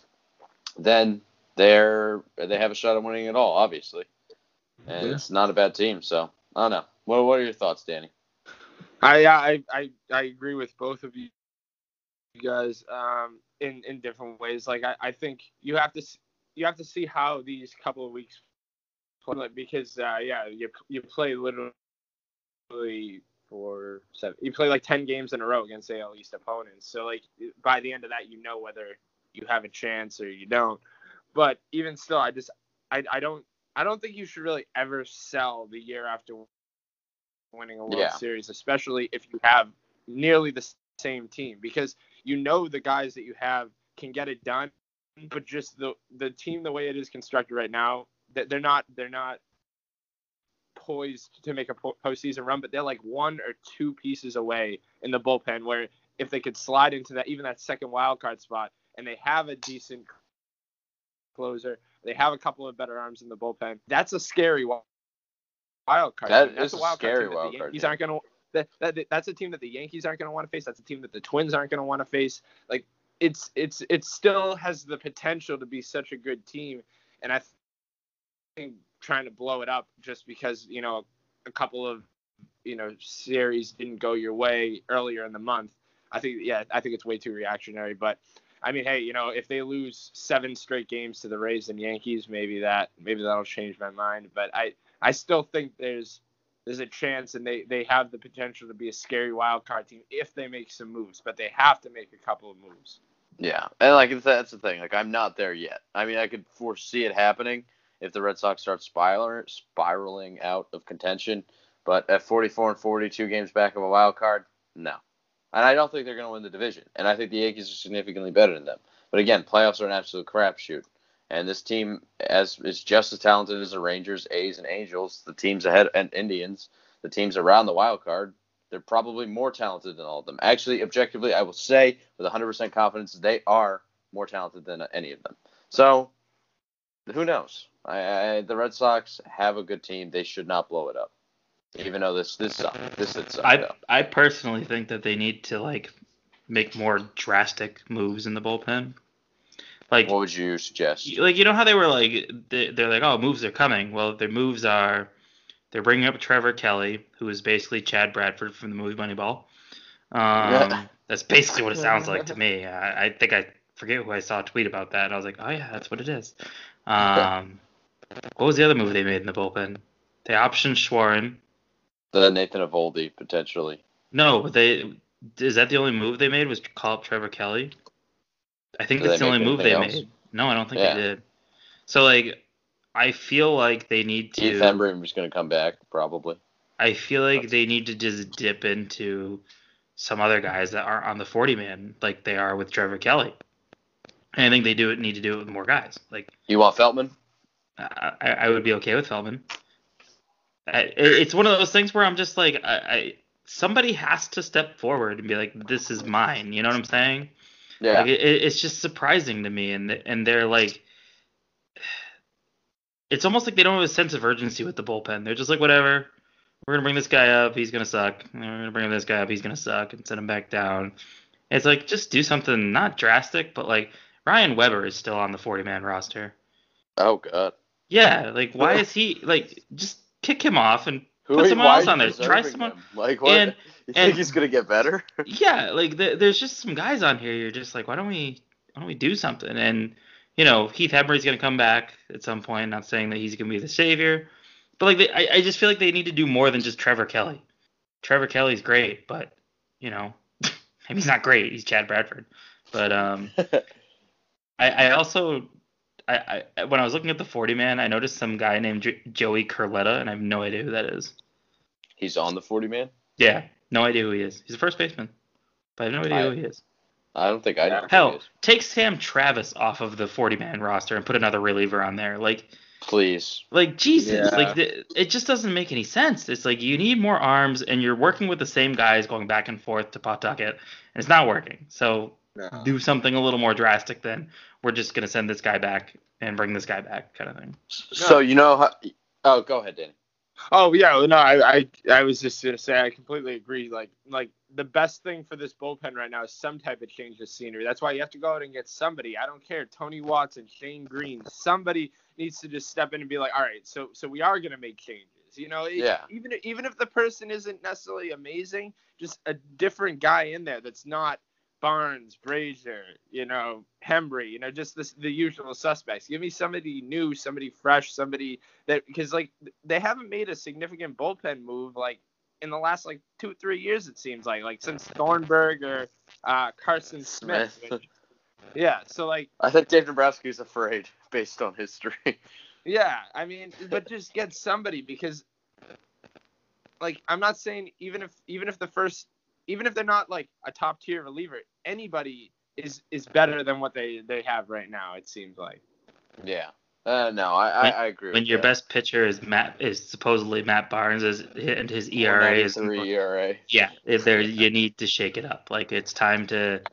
then they're they have a shot at winning it all, obviously. And yeah. It's not a bad team, so I don't know. What what are your thoughts, Danny? I I I, I agree with both of you guys um, in in different ways. Like I, I think you have to you have to see how these couple of weeks play, because uh, yeah you you play literally for seven you play like ten games in a row against A L East opponents. So like by the end of that you know whether you have a chance or you don't. But even still, I just I I don't. I don't think you should really ever sell the year after winning a World yeah. Series, especially if you have nearly the same team, because you know the guys that you have can get it done, but just the the team the way it is constructed right now, that they're not they're not poised to make a postseason run, but they're like one or two pieces away in the bullpen where if they could slide into that even that second wild card spot, and they have a decent closer. They have a couple of better arms in the bullpen. That's a scary wild card. That team. That's is a wild scary card team wild that the card Yankees team. aren't going to. That, that that's a team that the Yankees aren't going to want to face. That's a team that the Twins aren't going to want to face. Like it's it's it still has the potential to be such a good team, and I think trying to blow it up just because you know a couple of you know series didn't go your way earlier in the month. I think yeah I think it's way too reactionary. But I mean hey you know if they lose seven straight games to the Rays and Yankees, maybe that maybe that'll change my mind. But I I still think there's There's a chance, and they, they have the potential to be a scary wild card team if they make some moves, but they have to make a couple of moves. Yeah, and like that's the thing. Like I'm not there yet. I mean, I could foresee it happening if the Red Sox start spiraling spiraling out of contention. But at forty-four and forty-two games back of a wild card, no. And I don't think they're going to win the division. And I think the Yankees are significantly better than them. But again, playoffs are an absolute crapshoot. And this team as is just as talented as the Rangers, A's, and Angels, the teams ahead, and Indians, the teams around the wild card. They're probably more talented than all of them. Actually, objectively, I will say with one hundred percent confidence, they are more talented than any of them. So, who knows? I, I, the Red Sox have a good team. They should not blow it up, even though this this sucked. This did suck. I though. I personally think that they need to like make more drastic moves in the bullpen. Like, what would you suggest? Like, you know how they were like, they're like, oh, moves are coming. Well, their moves are, they're bringing up Trevor Kelly, who is basically Chad Bradford from the movie Moneyball. Um, Yeah. That's basically what it sounds like to me. I, I think I forget who I saw tweet about that, and I was like, oh yeah, that's what it is. Um, what was the other move they made in the bullpen? They optioned Schwarren. The Nathan Eovaldi, potentially. No, but they is that the only move they made was call up Trevor Kelly? I think Did that's they the only make move they anything else? made. No, I don't think Yeah. they did. So, like, I feel like they need to... Keith Embry is going to come back, probably. I feel like they need to just dip into some other guys that aren't on the forty-man like they are with Trevor Kelly. And I think they do it need to do it with more guys. Like, You want Feltman? I, I I would be okay with Feldman. I, it- it's one of those things where I'm just like, I, I somebody has to step forward and be like, this is mine. You know what I'm saying? Yeah. Like it, it's just surprising to me, and and they're like, it's almost like they don't have a sense of urgency with the bullpen. They're just like, whatever, we're gonna bring this guy up, he's gonna suck. We're gonna bring this guy up, he's gonna suck, and send him back down. It's like just do something not drastic, but like Ryan Weber is still on the forty-man roster. Oh, God. Yeah, like why is he like just kick him off and Who put are you- someone why else are on you there. Try preserving someone. him? Like, what? and- you and- think he's going to get better? Yeah, like th- there's just some guys on here. You're just like, why don't we, why don't we do something? And you know, Heath Hembray's gonna come back at some point. Not saying that he's gonna be the savior, but like, they, I, I just feel like they need to do more than just Trevor Kelly. Trevor Kelly's great, but you know, maybe he's not great. He's Chad Bradford. But um, I, I also, I, I when I was looking at the forty man, I noticed some guy named J- Joey Curletta, and I have no idea who that is. He's on the forty-man? Yeah, no idea who he is. He's a first baseman, but I have no idea I- who he is. I don't think I know. who he Hell, is. take Sam Travis off of the forty-man roster and put another reliever on there. Like, Please. like Jesus, Yeah. like the, it just doesn't make any sense. It's like you need more arms, and you're working with the same guys going back and forth to Pawtucket, and it's not working. So No. do something a little more drastic than we're just gonna send this guy back and bring this guy back, kind of thing. So, you know how. Oh, go ahead, Danny. Oh yeah, no, I, I I was just gonna say I completely agree. Like like the best thing for this bullpen right now is some type of change of scenery. That's why you have to go out and get somebody. I don't care, Tony Watson, Shane Green, somebody needs to just step in and be like, all right, so so we are gonna make changes. You know, It- Yeah. even even if the person isn't necessarily amazing, just a different guy in there that's not Barnes, Brazier, you know, Hembry, you know, just this, the usual suspects. Give me somebody new, somebody fresh, somebody that, because like they haven't made a significant bullpen move like in the last like two, three years, it seems like, like since Thornburg or uh, Carson Smith. Smith. which- yeah. So like, I think Dave Dombrowski's afraid based on history. yeah, I mean, but just get somebody because like, I'm not saying even if, even if the first, even if they're not like a top tier reliever, anybody is is better than what they they have right now. It seems like. Yeah. Uh, no, I, I, When- I agree. When with your that. best pitcher is Matt is supposedly Matt Barnes is, and his E R A is three E R A. yeah, if there you need to shake it up. Like it's time to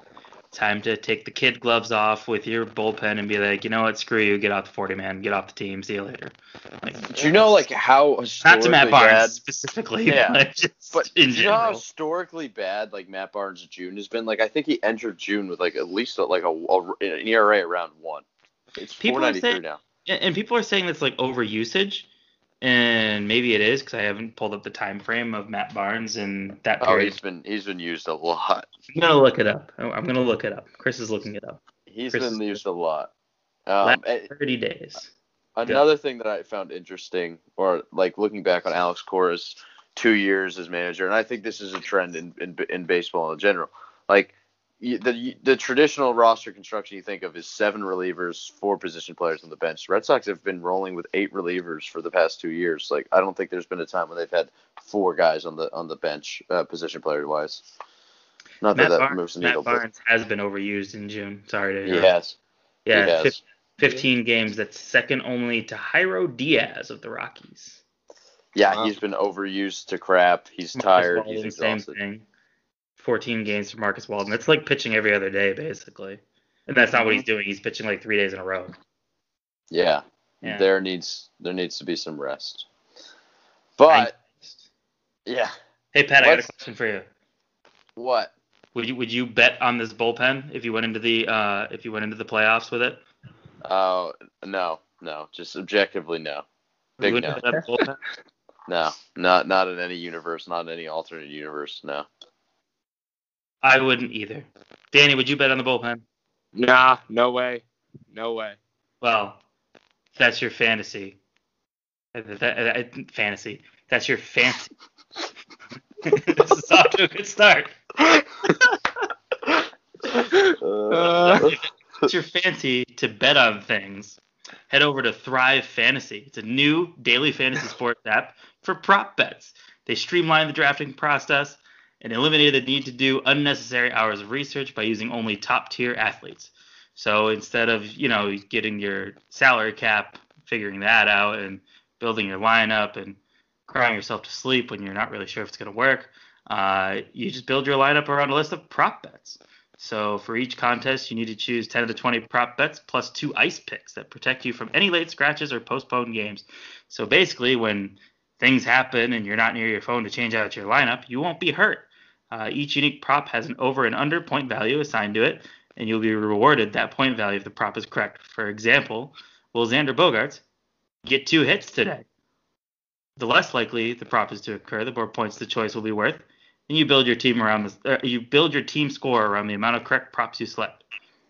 time to take the kid gloves off with your bullpen and be like, you know what, screw you, get off the forty man, get off the team, see you later. Like, Do you know like how not historically to Matt Barnes bad? specifically, Yeah, but just But in do you know how general. historically bad like Matt Barnes' June has been? Like I think he entered June with like at least like a, a an E R A around one. It's People four are ninety three saying- now. And and people are saying that's like overusage, and maybe it is because I haven't pulled up the time frame of Matt Barnes in that Oh, period. he's been he's been used a lot. I'm gonna look it up. I'm gonna look it up. Chris is looking it up. He's Chris been is- used a lot. Um, Last eh, thirty days. another thing that I found interesting, or like looking back on Alex Cora's two years as manager, and I think this is a trend in in, in baseball in general. Like you- the the traditional roster construction you think of is seven relievers, four position players on the bench. Red Sox have been rolling with eight relievers for the past two years. Like I don't think there's been a time when they've had four guys on the on the bench, uh, position player wise. Not Matt, that that Barnes, moves the Matt needle, but Barnes has been overused in June. Sorry to he interrupt. has. Yeah, he has. fif- fifteen games. That's second only to Jairo Diaz of the Rockies. Yeah, Wow. he's been overused to crap. He's Marcus tired. Walden, He's same exhausted. thing. fourteen games for Marcus Walden. That's like pitching every other day, basically. And that's not what he's doing. He's pitching like three days in a row. Yeah. Yeah. There needs there needs to be some rest. But yeah, Hey Pat, I got a Let's- question for you. what? Would you would you bet on this bullpen if you went into the uh if you went into the playoffs with it? Oh no, no, just objectively no, Would you big bet no, on the bullpen? no, not not in any universe, not in any alternate universe, no. I wouldn't either. Danny, would you bet on the bullpen? Nah, no way. No way. Well, that's your fantasy. Uh, that- that- uh, fantasy. That's your fancy. This is off to a good start. Uh, It's your fancy to bet on things. Head over to Thrive Fantasy. It's a new daily fantasy sports app for prop bets. They streamlined the drafting process and eliminated the need to do unnecessary hours of research by using only top-tier athletes. So instead of, you know, getting your salary cap, figuring that out, and building your lineup and crying yourself to sleep when you're not really sure if it's going to work, uh, you just build your lineup around a list of prop bets. So for each contest, you need to choose ten to twenty prop bets plus two ice picks that protect you from any late scratches or postponed games. So basically, when things happen and you're not near your phone to change out your lineup, you won't be hurt. Uh, each unique prop has an over and under point value assigned to it, and you'll be rewarded that point value if the prop is correct. For example, will Xander Bogaerts get two hits today? The less likely the prop is to occur, the more points the choice will be worth. And you build your team around this. Uh, you build your team score around the amount of correct props you select.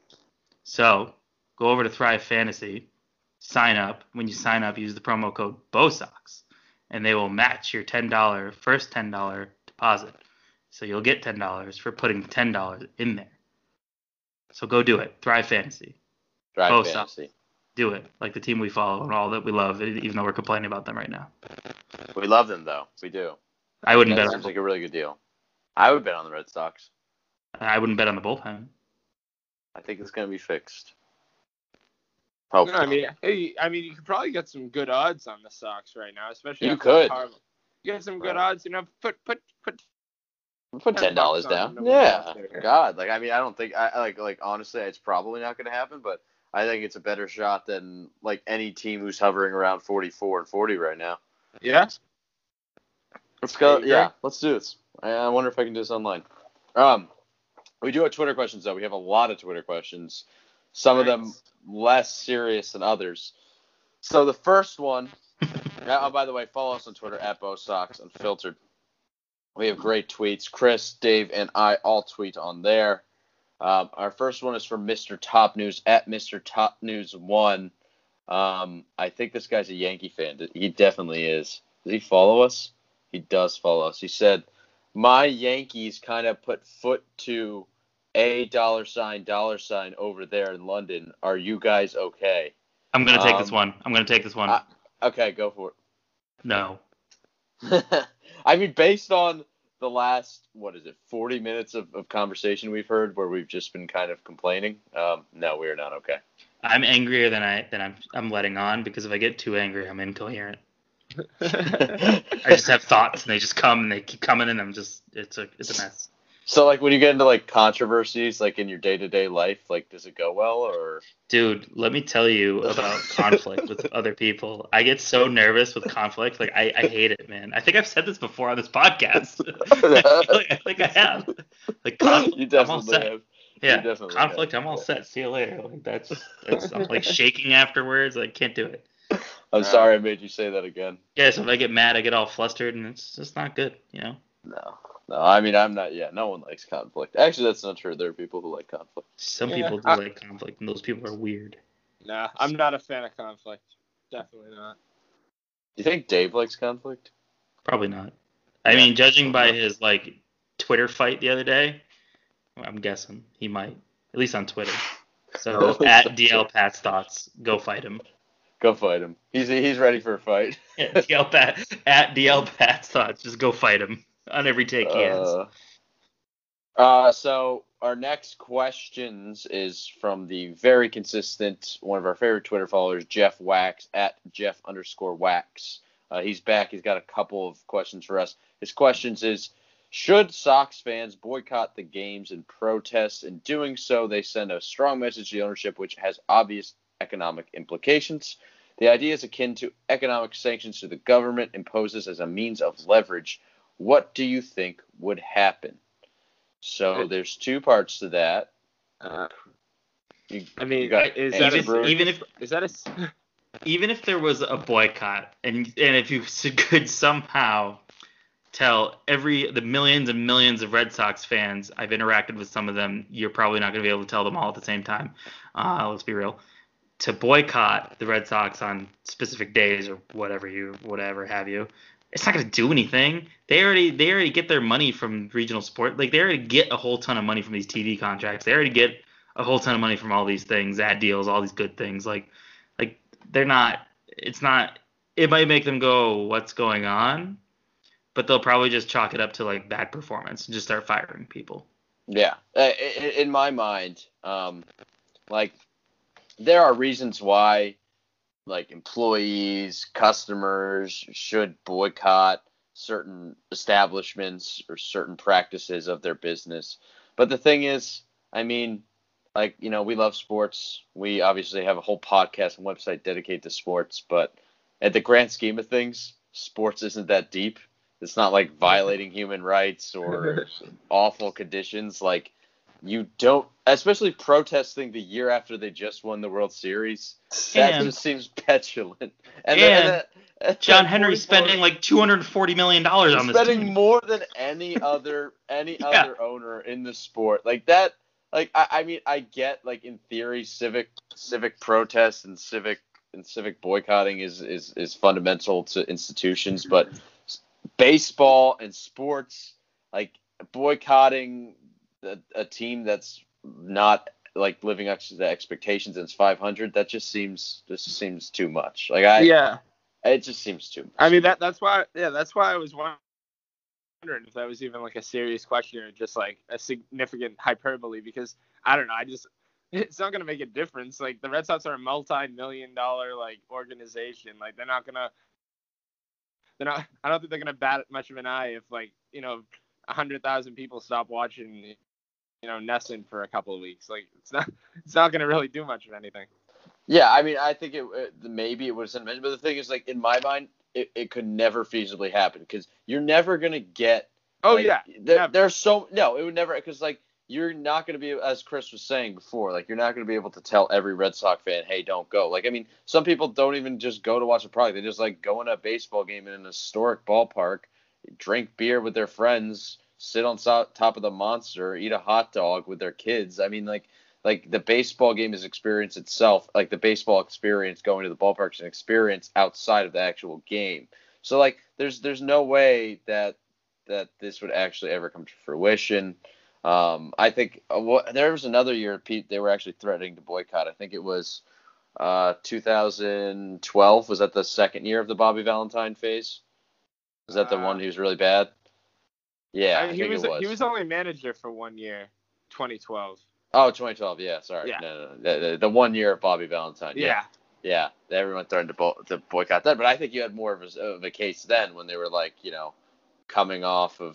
So go over to Thrive Fantasy, sign up. When you sign up, use the promo code BOSOX, and they will match your ten dollars first ten dollars deposit. So you'll get ten dollars for putting ten dollars in there. So go do it. Thrive Fantasy. Drive Both fantasy. Do it. Like the team we follow and all that we love, even though we're complaining about them right now. We love them though. We do. I wouldn't That bet on seems like a really good deal. I would bet on the Red Sox. I wouldn't bet on the bullpen. I think it's gonna be fixed. Hope. No, I mean, hey, I mean, you could probably get some good odds on the Sox right now, especially You after could. Harlem. You get some good Right. odds, you know. Put put put. Put ten dollars bucks down. on them to win Yeah. out there. God, like I mean, I don't think I I- like like honestly, it's probably not gonna happen, but I think it's a better shot than like any team who's hovering around forty-four and forty right now. Yeah. Let's go. I agree. Yeah, let's do this. I, I wonder if I can do this online. Um, we do have Twitter questions though. We have a lot of Twitter questions. Some of them Nice. less serious than others. So the first one. Oh, by the way, follow us on Twitter at BoSox Unfiltered. We have great tweets. Chris, Dave, and I all tweet on there. Um, our first one is from Mister Top News at Mister Top News One. Um, I think this guy's a Yankee fan. He definitely is. Does he follow us? He does follow us. He said, "My Yankees kind of put foot to a dollar sign dollar sign over there in London. Are you guys okay?" I'm gonna take this Um, one. I'm gonna take this one. I- Okay, go for no. it. I mean, based on the last, what is it, forty minutes of, of conversation we've heard where we've just been kind of complaining, um, no, we're not okay. I'm angrier than I than I'm I'm letting on because if I get too angry, I'm incoherent. I just have thoughts and they just come and they keep coming and I'm just it's a it's a mess. So, like, when you get into, like, controversies, like, in your day-to-day life, like, does it go well, or? Dude, let me tell you about conflict with other people. I get so nervous with conflict. Like, I, I hate it, man. I think I've said this before on this podcast. I, feel like, I think I have. Like, conflict, You I'm all definitely set. have. Yeah, You definitely conflict, have. I'm all Yeah. set. See you later. Like, that's, that's, I'm, like, shaking afterwards. I can't do it. I'm sorry I made you say that again. Yeah, so if I get mad, I get all flustered, and it's just not good, you know? No. No, I mean, I'm not, yeah, no one likes conflict. Actually, that's not true. There are people who like conflict. Some Yeah, people do I- like conflict, and those people are weird. Nah, I'm not a fan of conflict. Definitely not. Do you think Dave likes conflict? Probably not. I Yeah, mean, judging by probably not. his like Twitter fight the other day, I'm guessing he might, at least on Twitter. So At least on at D L Twitter. Pat's thoughts, go fight him. Go fight him. He's he's ready for a fight. Yeah, D L Pat at D L Pat's thoughts, just go fight him on every take he has. Uh, uh, so our next questions is from the very consistent, one of our favorite Twitter followers, Jeff Wax, at Jeff underscore Wax. Uh, he's back. He's got a couple of questions for us. His questions is, should Sox fans boycott the games and protest? In doing so, they send a strong message to the ownership, which has obvious economic implications. The idea is akin to economic sanctions to the government imposes as a means of leverage. What do you think would happen? So there's two parts to that. Uh, You, I mean, you got is Andrew that a, Brewer. even if is that a s- even if there was a boycott, and and if you could somehow tell every the millions and millions of Red Sox fans, I've interacted with some of them, you're probably not going to be able to tell them all at the same time. Uh, let's be real. To boycott the Red Sox on specific days or whatever you whatever have you, it's not going to do anything. They already they already get their money from regional sport. Like they already get a whole ton of money from these T V contracts. They already get a whole ton of money from all these things, ad deals, all these good things. Like like they're not. It's not. It might make them go, what's going on? But they'll probably just chalk it up to like bad performance and just start firing people. Yeah, Uh, in, in my mind, um, like there are reasons why, like employees, customers should boycott certain establishments or certain practices of their business. But the thing is, I mean, like you know, we love sports. We obviously have a whole podcast and website dedicated to sports. But at the grand scheme of things, sports isn't that deep. It's not like violating human rights or awful conditions. Like you don't, especially protesting the year after they just won the World Series. That And- just seems petulant. And, And then, and then, John and Henry's forty-four spending like two hundred forty million dollars on this spending team. more than any other any Yeah. other owner in the sport. Like that. Like I, I mean, I get like in theory, civic civic protest and civic and civic boycotting is is is fundamental to institutions, but baseball and sports, like boycotting a, a team that's not like living up to the expectations and it's five hundred, that just seems just seems too much. Like I, yeah. it just seems too much. I mean that that's why yeah that's why I was wondering if that was even like a serious question or just like a significant hyperbole, because I don't know, I just it's not gonna make a difference. Like the Red Sox are a multi-million dollar like organization. Like they're not gonna they're not I don't think they're gonna bat much of an eye if like you know a hundred thousand people stop watching you know Nesson for a couple of weeks. Like it's not it's not gonna really do much of anything. Yeah, I mean, I think it, it maybe it was mentioned, but the thing is, like in my mind, it, it could never feasibly happen because you're never gonna get. Oh like, yeah, there, never. there's so no, it would never because like you're not gonna be, as Chris was saying before, like you're not gonna be able to tell every Red Sox fan, hey, don't go. Like I mean, some people don't even just go to watch a product; they just like go in a baseball game in an historic ballpark, drink beer with their friends, sit on so- top of the monster, eat a hot dog with their kids. I mean, like. Like the baseball game is experience itself. Like the baseball experience going to the ballpark is an experience outside of the actual game. So like there's there's no way that that this would actually ever come to fruition. Um, I think uh, what, there was another year Pete they were actually threatening to boycott. I think it was uh, two thousand twelve. Was that the second year of the Bobby Valentine phase? Was that the Uh, one who was really bad? Yeah, I I, mean, he think was, it was. he was only manager for one year, twenty twelve. Oh, twenty twelve. Yeah, sorry. Yeah. No, no, no. The, the, the one year of Bobby Valentine. Yeah. Yeah, everyone threatened to, bo- to boycott that, but I think you had more of a, of a case then when they were like, you know, coming off of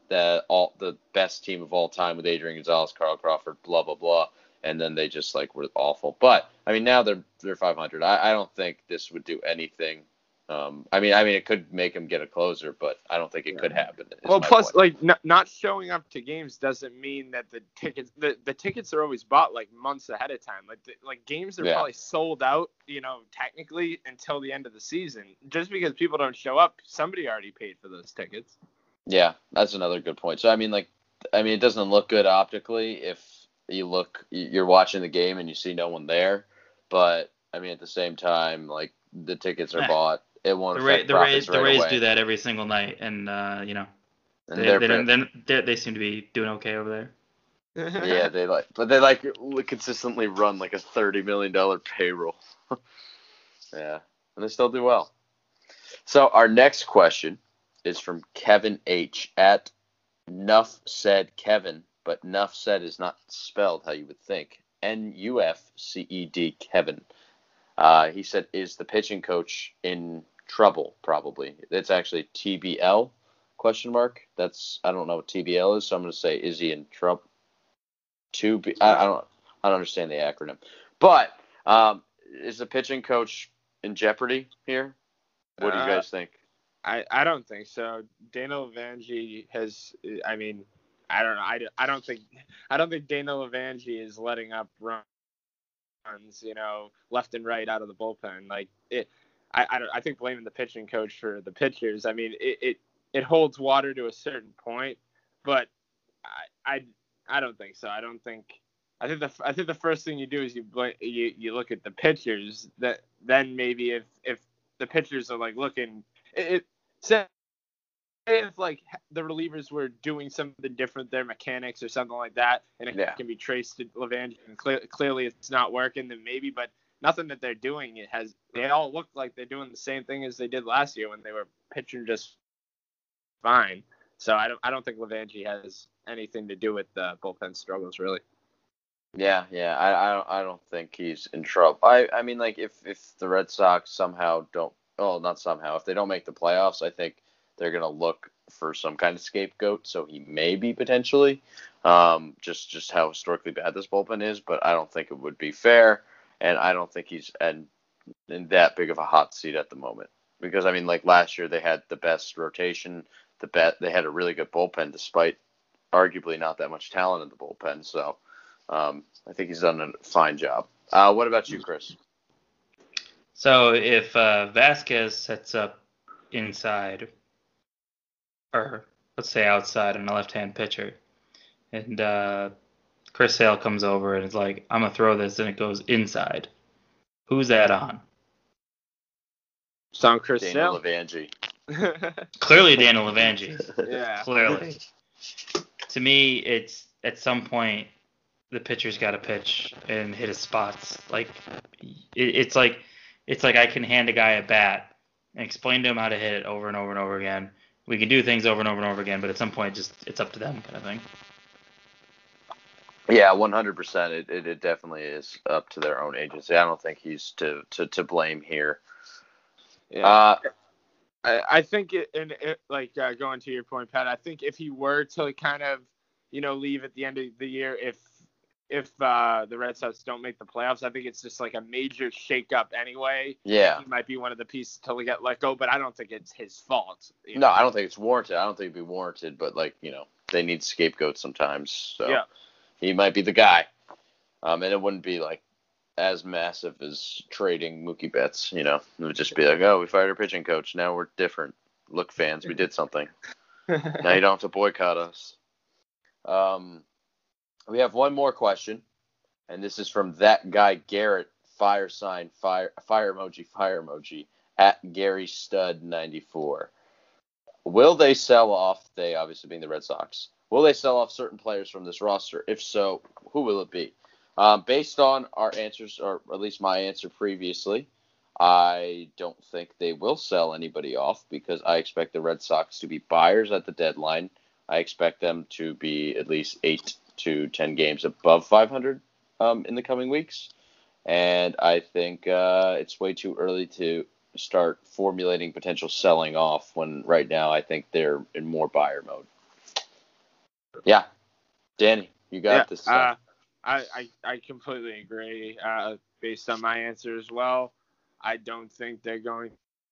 the all the best team of all time with Adrian Gonzalez, Carl Crawford, blah blah blah, and then they just like were awful. But I mean, now they're they're five hundred. I, I don't think this would do anything. Um, I mean, I mean, it could make him get a closer, but I don't think it Yeah. could happen. Well, my plus, point. like, not, not showing up to games doesn't mean that the tickets the, the tickets are always bought like months ahead of time. Like, the, like games are Yeah. probably sold out, you know, technically until the end of the season. Just because people don't show up, somebody already paid for those tickets. Yeah, that's another good point. So I mean, like, I mean, it doesn't look good optically if you look, you're watching the game and you see no one there. But I mean, at the same time, like the tickets are Yeah. bought. It won't The, Ra- affect the profits Rays, the right Rays away. do that every single night, and uh, you know, And they they're they, don't, pretty- they, they seem to be doing okay over there. yeah, they like, but they like consistently run like a thirty million dollar payroll. Yeah, and they still do well. So our next question is from Kevin H at Nuff said Kevin, but Nuff said is not spelled how you would think. N U F C E D Kevin. Uh, he said, is the pitching coach in trouble? Probably. It's actually T B L question mark. That's I don't know what T B L is, so I'm going to say, is he in trouble? To be, I, I don't I don't understand the acronym. But um, is the pitching coach in jeopardy here? What do you Uh, guys think? I, I don't think so. Dana Lavangi has, I mean, I don't know. I, I don't think I don't think Dana Lavangi is letting up runs, you know, left and right out of the bullpen. Like it, I I, don't, I think blaming the pitching coach for the pitchers. I mean, it, it it holds water to a certain point, but I I I don't think so. I don't think. I think the I think the first thing you do is you you you look at the pitchers. That then maybe if if the pitchers are like looking it, it say if like the relievers were doing something different, their mechanics or something like that, and it Yeah. can be traced to Lavangi, and clear, clearly it's not working, then maybe. But nothing that they're doing. It has. They all look like they're doing the same thing as they did last year when they were pitching just fine. So I don't I don't think Lavangi has anything to do with the bullpen struggles really. Yeah, yeah. I, I don't I don't think he's in trouble. I, I mean, like if, if the Red Sox somehow don't, oh, not somehow, if they don't make the playoffs, I think they're gonna look for some kind of scapegoat. So he may be potentially, um, just just how historically bad this bullpen is. But I don't think it would be fair, and I don't think he's in, in that big of a hot seat at the moment. Because I mean, like last year they had the best rotation, the bet they had a really good bullpen despite arguably not that much talent in the bullpen. So. Um, I think he's done a fine job. Uh, what about you, Chris? So if uh, Vasquez sets up inside, or let's say outside on a left-hand pitcher, and uh, Chris Sale comes over and is like, I'm going to throw this, and it goes inside, who's that on? It's on Chris Dana Sale. Lavangi. Clearly Dana Lavangi. Yeah. Clearly. To me, it's at some point the pitcher's got to pitch and hit his spots. Like it, it's like it's like I can hand a guy a bat and explain to him how to hit it over and over and over again. We can do things over and over and over again, but at some point, just it's up to them, kind of thing. Yeah, one hundred percent. It, it it definitely is up to their own agency. I don't think he's to to, to blame here. Yeah. Uh, I, I think it, and it, like uh, going to your point, Pat. I think if he were to kind of, you know, leave at the end of the year, if if uh, the Red Sox don't make the playoffs, I think it's just like a major shakeup anyway. yeah. He might be one of the pieces to get let go, but I don't think it's his fault. you No, know? I don't think it's warranted. I don't think it'd be warranted, but like you know, they need scapegoats sometimes. So Yeah. he might be the guy. Um, and it wouldn't be like as massive as trading Mookie Betts. You know, it would just be like, oh, we fired our pitching coach. Now we're different. Look, fans, we did something. Now you don't have to boycott us. Um, we have one more question, and this is from that guy Garrett. Fire sign, fire, fire emoji, fire emoji at Gary Stud ninety-four. Will they sell off? They obviously being the Red Sox. Will they sell off certain players from this roster? If so, who will it be? Um, based on our answers, or at least my answer previously, I don't think they will sell anybody off because I expect the Red Sox to be buyers at the deadline. I expect them to be at least eight to ten games above five hundred um, in the coming weeks. And I think uh, it's way too early to start formulating potential selling off when right now I think they're in more buyer mode. Yeah, Danny, you got Yeah, this. Stuff. uh, I, I I completely agree. Uh, based on my answer as well, I don't think they're going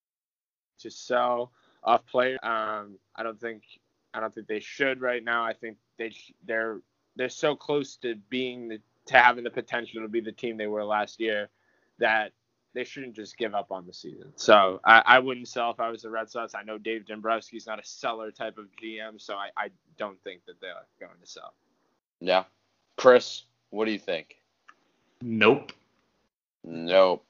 to sell off players. Um, I don't think I don't think they should right now. I think they they're they're so close to being the, to having the potential to be the team they were last year that they shouldn't just give up on the season. So I, I wouldn't sell if I was the Red Sox. I know Dave Dombrowski's not a seller type of G M, so I, I don't think that they're going to sell. Yeah, Chris, what do you think? Nope. Nope.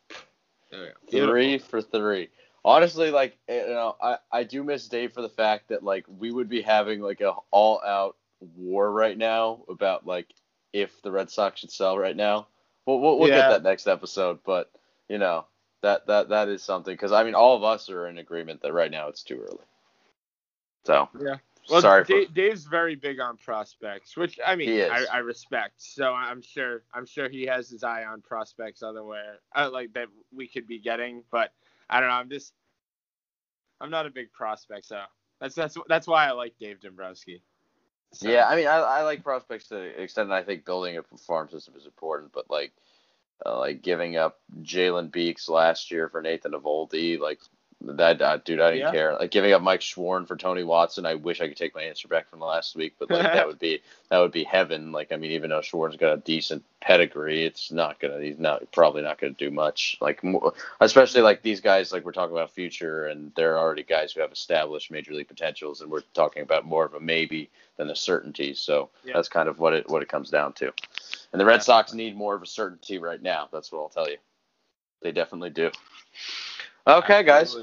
Three for three. Honestly, like, you know, I, I do miss Dave for the fact that, like, we would be having, like, a all-out war right now about, like, if the Red Sox should sell right now. We'll, we'll, we'll Yeah. get that next episode, but, you know, that, that, that is something. Because, I mean, all of us are in agreement that right now it's too early. So, yeah. Well, sorry Dave, for... Dave's very big on prospects, which, I mean, He is. I, I respect. So I'm sure I'm sure he has his eye on prospects otherwhere, uh, like, that we could be getting. But I don't know. I'm just... I'm not a big prospect, so that's that's that's why I like Dave Dombrowski. So. Yeah, I mean, I, I like prospects to an extent, and I think building a farm system is important, but, like, uh, like giving up Jalen Beeks last year for Nathan Eovaldi, like, that uh, dude, I didn't Yeah. care. Like, giving up Mike Schwarn for Tony Watson, I wish I could take my answer back from last week, but, like, that would be that would be heaven. Like, I mean, even though Schwarn's got a decent pedigree, it's not gonna, he's not probably not gonna do much. Like, more, especially like these guys, like we're talking about future, and they're already guys who have established major league potentials, and we're talking about more of a maybe than a certainty. So Yeah. that's kind of what it what it comes down to. And the Red Sox need more of a certainty right now. That's what I'll tell you. They definitely do. Okay, guys.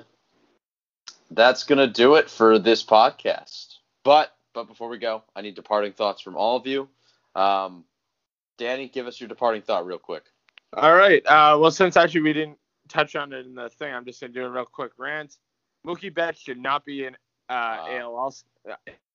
That's going to do it for this podcast. But but before we go, I need departing thoughts from all of you. Um, Danny, give us your departing thought real quick. All right. Uh, well, since actually we didn't touch on it in the thing, I'm just going to do a real quick rant. Mookie Betts should not be an uh, uh, A L All, uh,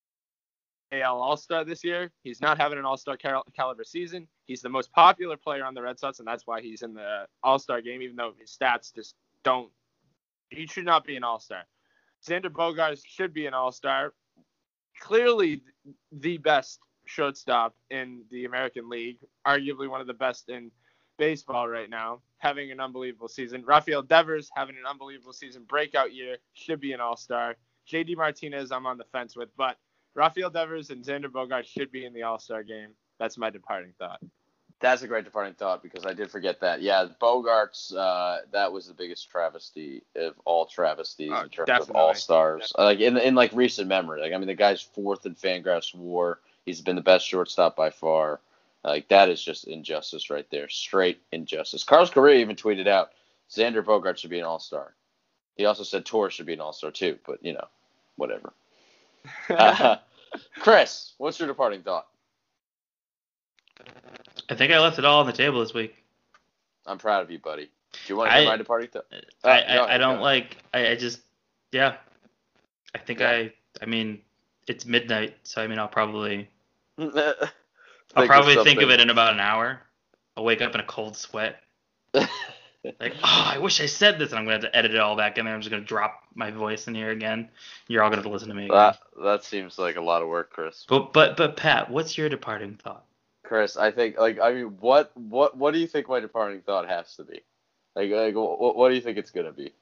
A L All-Star this year. He's not having an All-Star cal- caliber season. He's the most popular player on the Red Sox, and that's why he's in the All-Star game, even though his stats just don't. He should not be an All-Star. Xander Bogaerts should be an all-star. Clearly the best shortstop in the American League, arguably one of the best in baseball right now, having an unbelievable season. Rafael Devers having an unbelievable season, breakout year, should be an all-star. J D Martinez, I'm on the fence with, but Rafael Devers and Xander Bogaerts should be in the all-star game. That's my departing thought. That's a great departing thought because I did forget that. Yeah, Bogaerts, uh, that was the biggest travesty of all travesties Oh, in terms definitely. of all stars. Like in in like recent memory. Like I mean, the guy's fourth in Fangraphs WAR. He's been the best shortstop by far. Like that is just injustice right there, straight injustice. Carlos Correa even tweeted out, Xander Bogaerts should be an all-star. He also said Torres should be an all-star too, but you know, whatever. uh, Chris, what's your departing thought? I think I left it all on the table this week. I'm proud of you, buddy. Do you want to hear I- my departing thought? I, Uh, I, go ahead, I go don't ahead. like. I, I just. Yeah. I think Yeah. I. I mean, it's midnight, so I mean, I'll probably. Think I'll of probably think of something. it in about an hour. I'll wake up in a cold sweat. Like, oh, I wish I said this, and I'm gonna have to edit it all back in there. I'm just gonna drop my voice in here again. You're all gonna have to listen to me again. that that seems like a lot of work, Chris. But but but Pat, what's your departing thought? Chris, I think like I mean, what what what do you think my departing thought has to be? Like like what what do you think it's gonna be?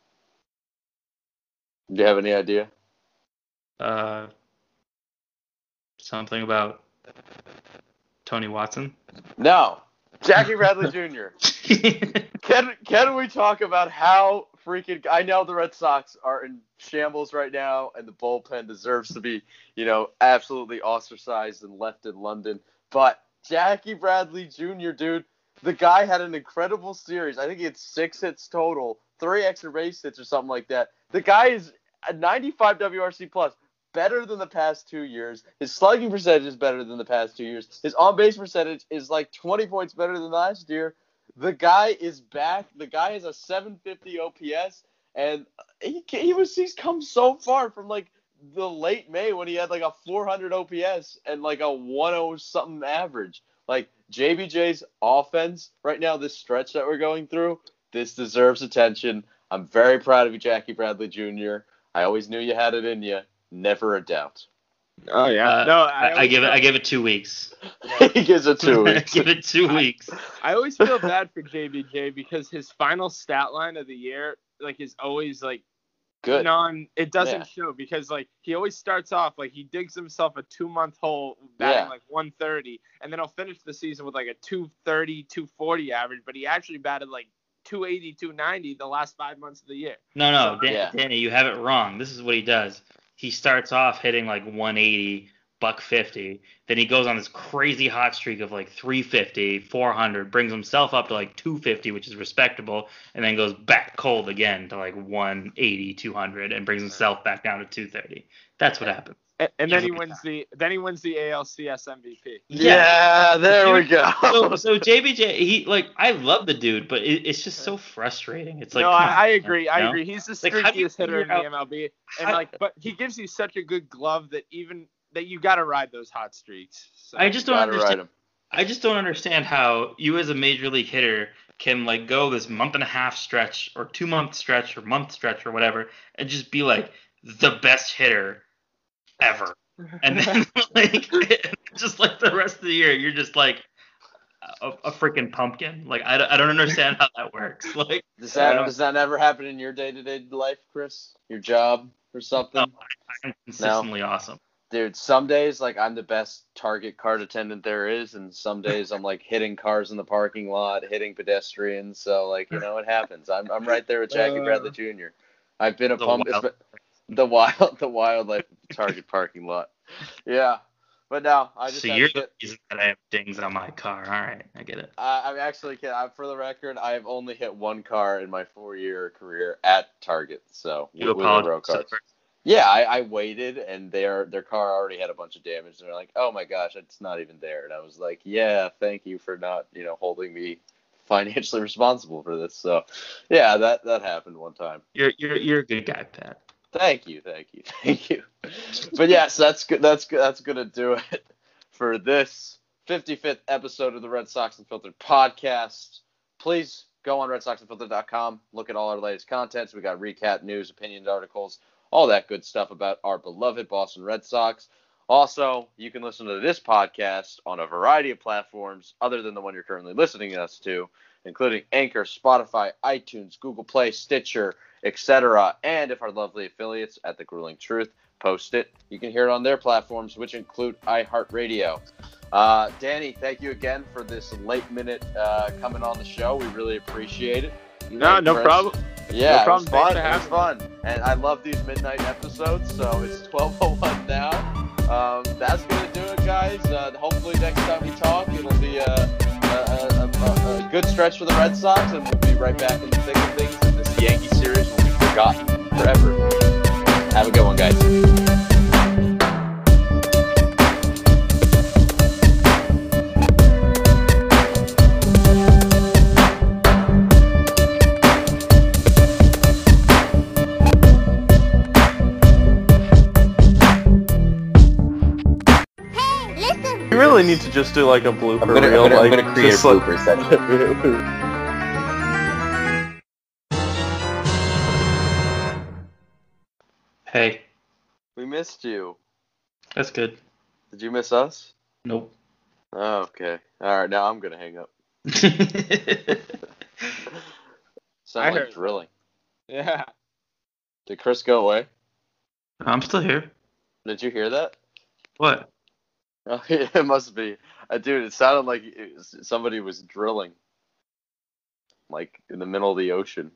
Do you have any idea? Uh, something about Tony Watson. No, Jackie Bradley Junior Can can we talk about how freaking? I know the Red Sox are in shambles right now, and the bullpen deserves to be, you know, absolutely ostracized and left in London. But Jackie Bradley Junior, dude, the guy had an incredible series. I think he had six hits total, three extra base hits or something like that. The guy is a ninety-five W R C plus, better than the past two years. His slugging percentage is better than the past two years. His on-base percentage is like twenty points better than last year. The guy is back. The guy has a seven fifty O P S, and he he was he's come so far from like the late May when he had like a four hundred O P S and like a one oh something average. Like J B J's offense right now, this stretch that we're going through, this deserves attention. I'm very proud of you, Jackie Bradley Junior I always knew you had it in you. Never a doubt. Oh yeah. Uh, no, I, I always give it. felt- I give it two weeks. he gives it two I weeks. give it two I- weeks. I always feel bad for J B J because his final stat line of the year, like, is always like Good. non. It doesn't Yeah. show because like he always starts off like he digs himself a two month hole batting Yeah. like one thirty, and then he'll finish the season with like a two thirty, two forty average, but he actually batted like two eighty, two ninety the last five months of the year. No, no, So- Dan, Yeah. Danny, you have it wrong. This is what he does. He starts off hitting like one eighty, buck fifty. Then he goes on this crazy hot streak of like three fifty, four hundred, brings himself up to like two fifty, which is respectable, and then goes back cold again to like one eighty, two hundred, and brings himself back down to two thirty. That's what happens. And, and then he Every wins the then he wins the A L C S M V P. Yeah, there we go. So, so J B J, he like I love the dude, but it, it's just so frustrating. It's like no, come I, on, I agree. you I know? agree. He's the Like, how do you streakiest hitter in figure the out- M L B, and how- like, but he gives you such a good glove that even that you got to ride those hot streaks. So. I just don't Gotta understand. ride him. I just don't understand how you as a major league hitter can like go this month and a half stretch or two month stretch or month stretch or whatever and just be like the best hitter ever. And then like just like the rest of the year you're just like a, a freaking pumpkin. Like I, don't- I don't understand how that works. Like Does I that don't- does that never happen in your day to day life, Chris? Your job or something? no, I'm consistently awesome. Dude, some days like I'm the best Target card attendant there is, and some days I'm like hitting cars in the parking lot, hitting pedestrians. So like you know it happens. I'm I'm right there with Jackie Uh, Bradley Junior I've been a The pump. wild- The wild the wildlife Target parking lot. Yeah, but no, I just So have you're to the get- reason that I have dings on my car. All right, I get it. I, I'm actually kidding. I, for the record, I have only hit one car in my four-year career at Target. So You with, with the row apologize. to the cars. person. Yeah, I, I waited, and their their car already had a bunch of damage. And they're like, "Oh my gosh, it's not even there." And I was like, "Yeah, thank you for not, you know, holding me financially responsible for this." So, yeah, that that happened one time. You're you're you're a good guy, Pat. Thank you, thank you, thank you. But yes, that's good. That's good. That's gonna do it for this fifty-fifth episode of the Red Sox Unfiltered podcast. Please go on red sox unfiltered dot com. Look at all our latest contents. We got recap, news, opinion articles, all that good stuff about our beloved Boston Red Sox. Also, you can listen to this podcast on a variety of platforms other than the one you're currently listening to us to, including Anchor, Spotify, iTunes, Google Play, Stitcher, et cetera. And if our lovely affiliates at The Grueling Truth post it, you can hear it on their platforms, which include iHeartRadio. Uh, Danny, thank you again for this late minute uh, coming on the show. We really appreciate it. No, no Chris. problem. Yeah, No problem. it was fun. Thanks for It was having fun. And I love these midnight episodes, so it's twelve oh one now. Um, that's going to do it, guys. Uh, hopefully next time we talk, it'll be a, a, a, a, a good stretch for the Red Sox, and we'll be right back in the thick of things, and this Yankee series will be forgotten forever. Have a good one, guys. You really need to just do like a blooper I'm gonna, reel, I'm gonna, like I'm gonna create a just like- blooper section. Hey, We missed you. that's good. Did you miss us? Nope. Oh, okay. All right, now I'm going to hang up. Sound I like heard- drilling. Yeah. Did Chris go away? I'm still here. Did you hear that? What? Oh, it must be. Uh, dude, it sounded like it was, somebody was drilling. Like in the middle of the ocean.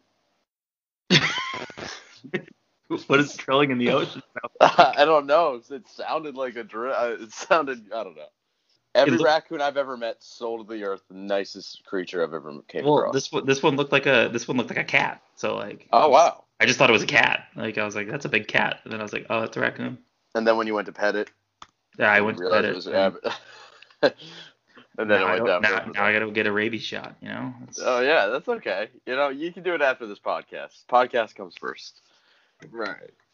What is drilling in the ocean? I don't know. It sounded like a drill. It sounded, I don't know. Every It look- raccoon I've ever met, soul to the earth, the nicest creature I've ever came Well, across. this one this one looked like a this one looked like a cat. So like. Oh, wow. I just thought it was a cat. Like I was like, that's a big cat, and then I was like, oh, that's a raccoon. And then when you went to pet it, Yeah, I you went to realized pet it it. was an rabbit. And then now it I went don't- down. now, further. now I gotta get a rabies shot. You know. It's- Oh, yeah, that's okay. You know, you can do it after this podcast. Podcast comes first. Right.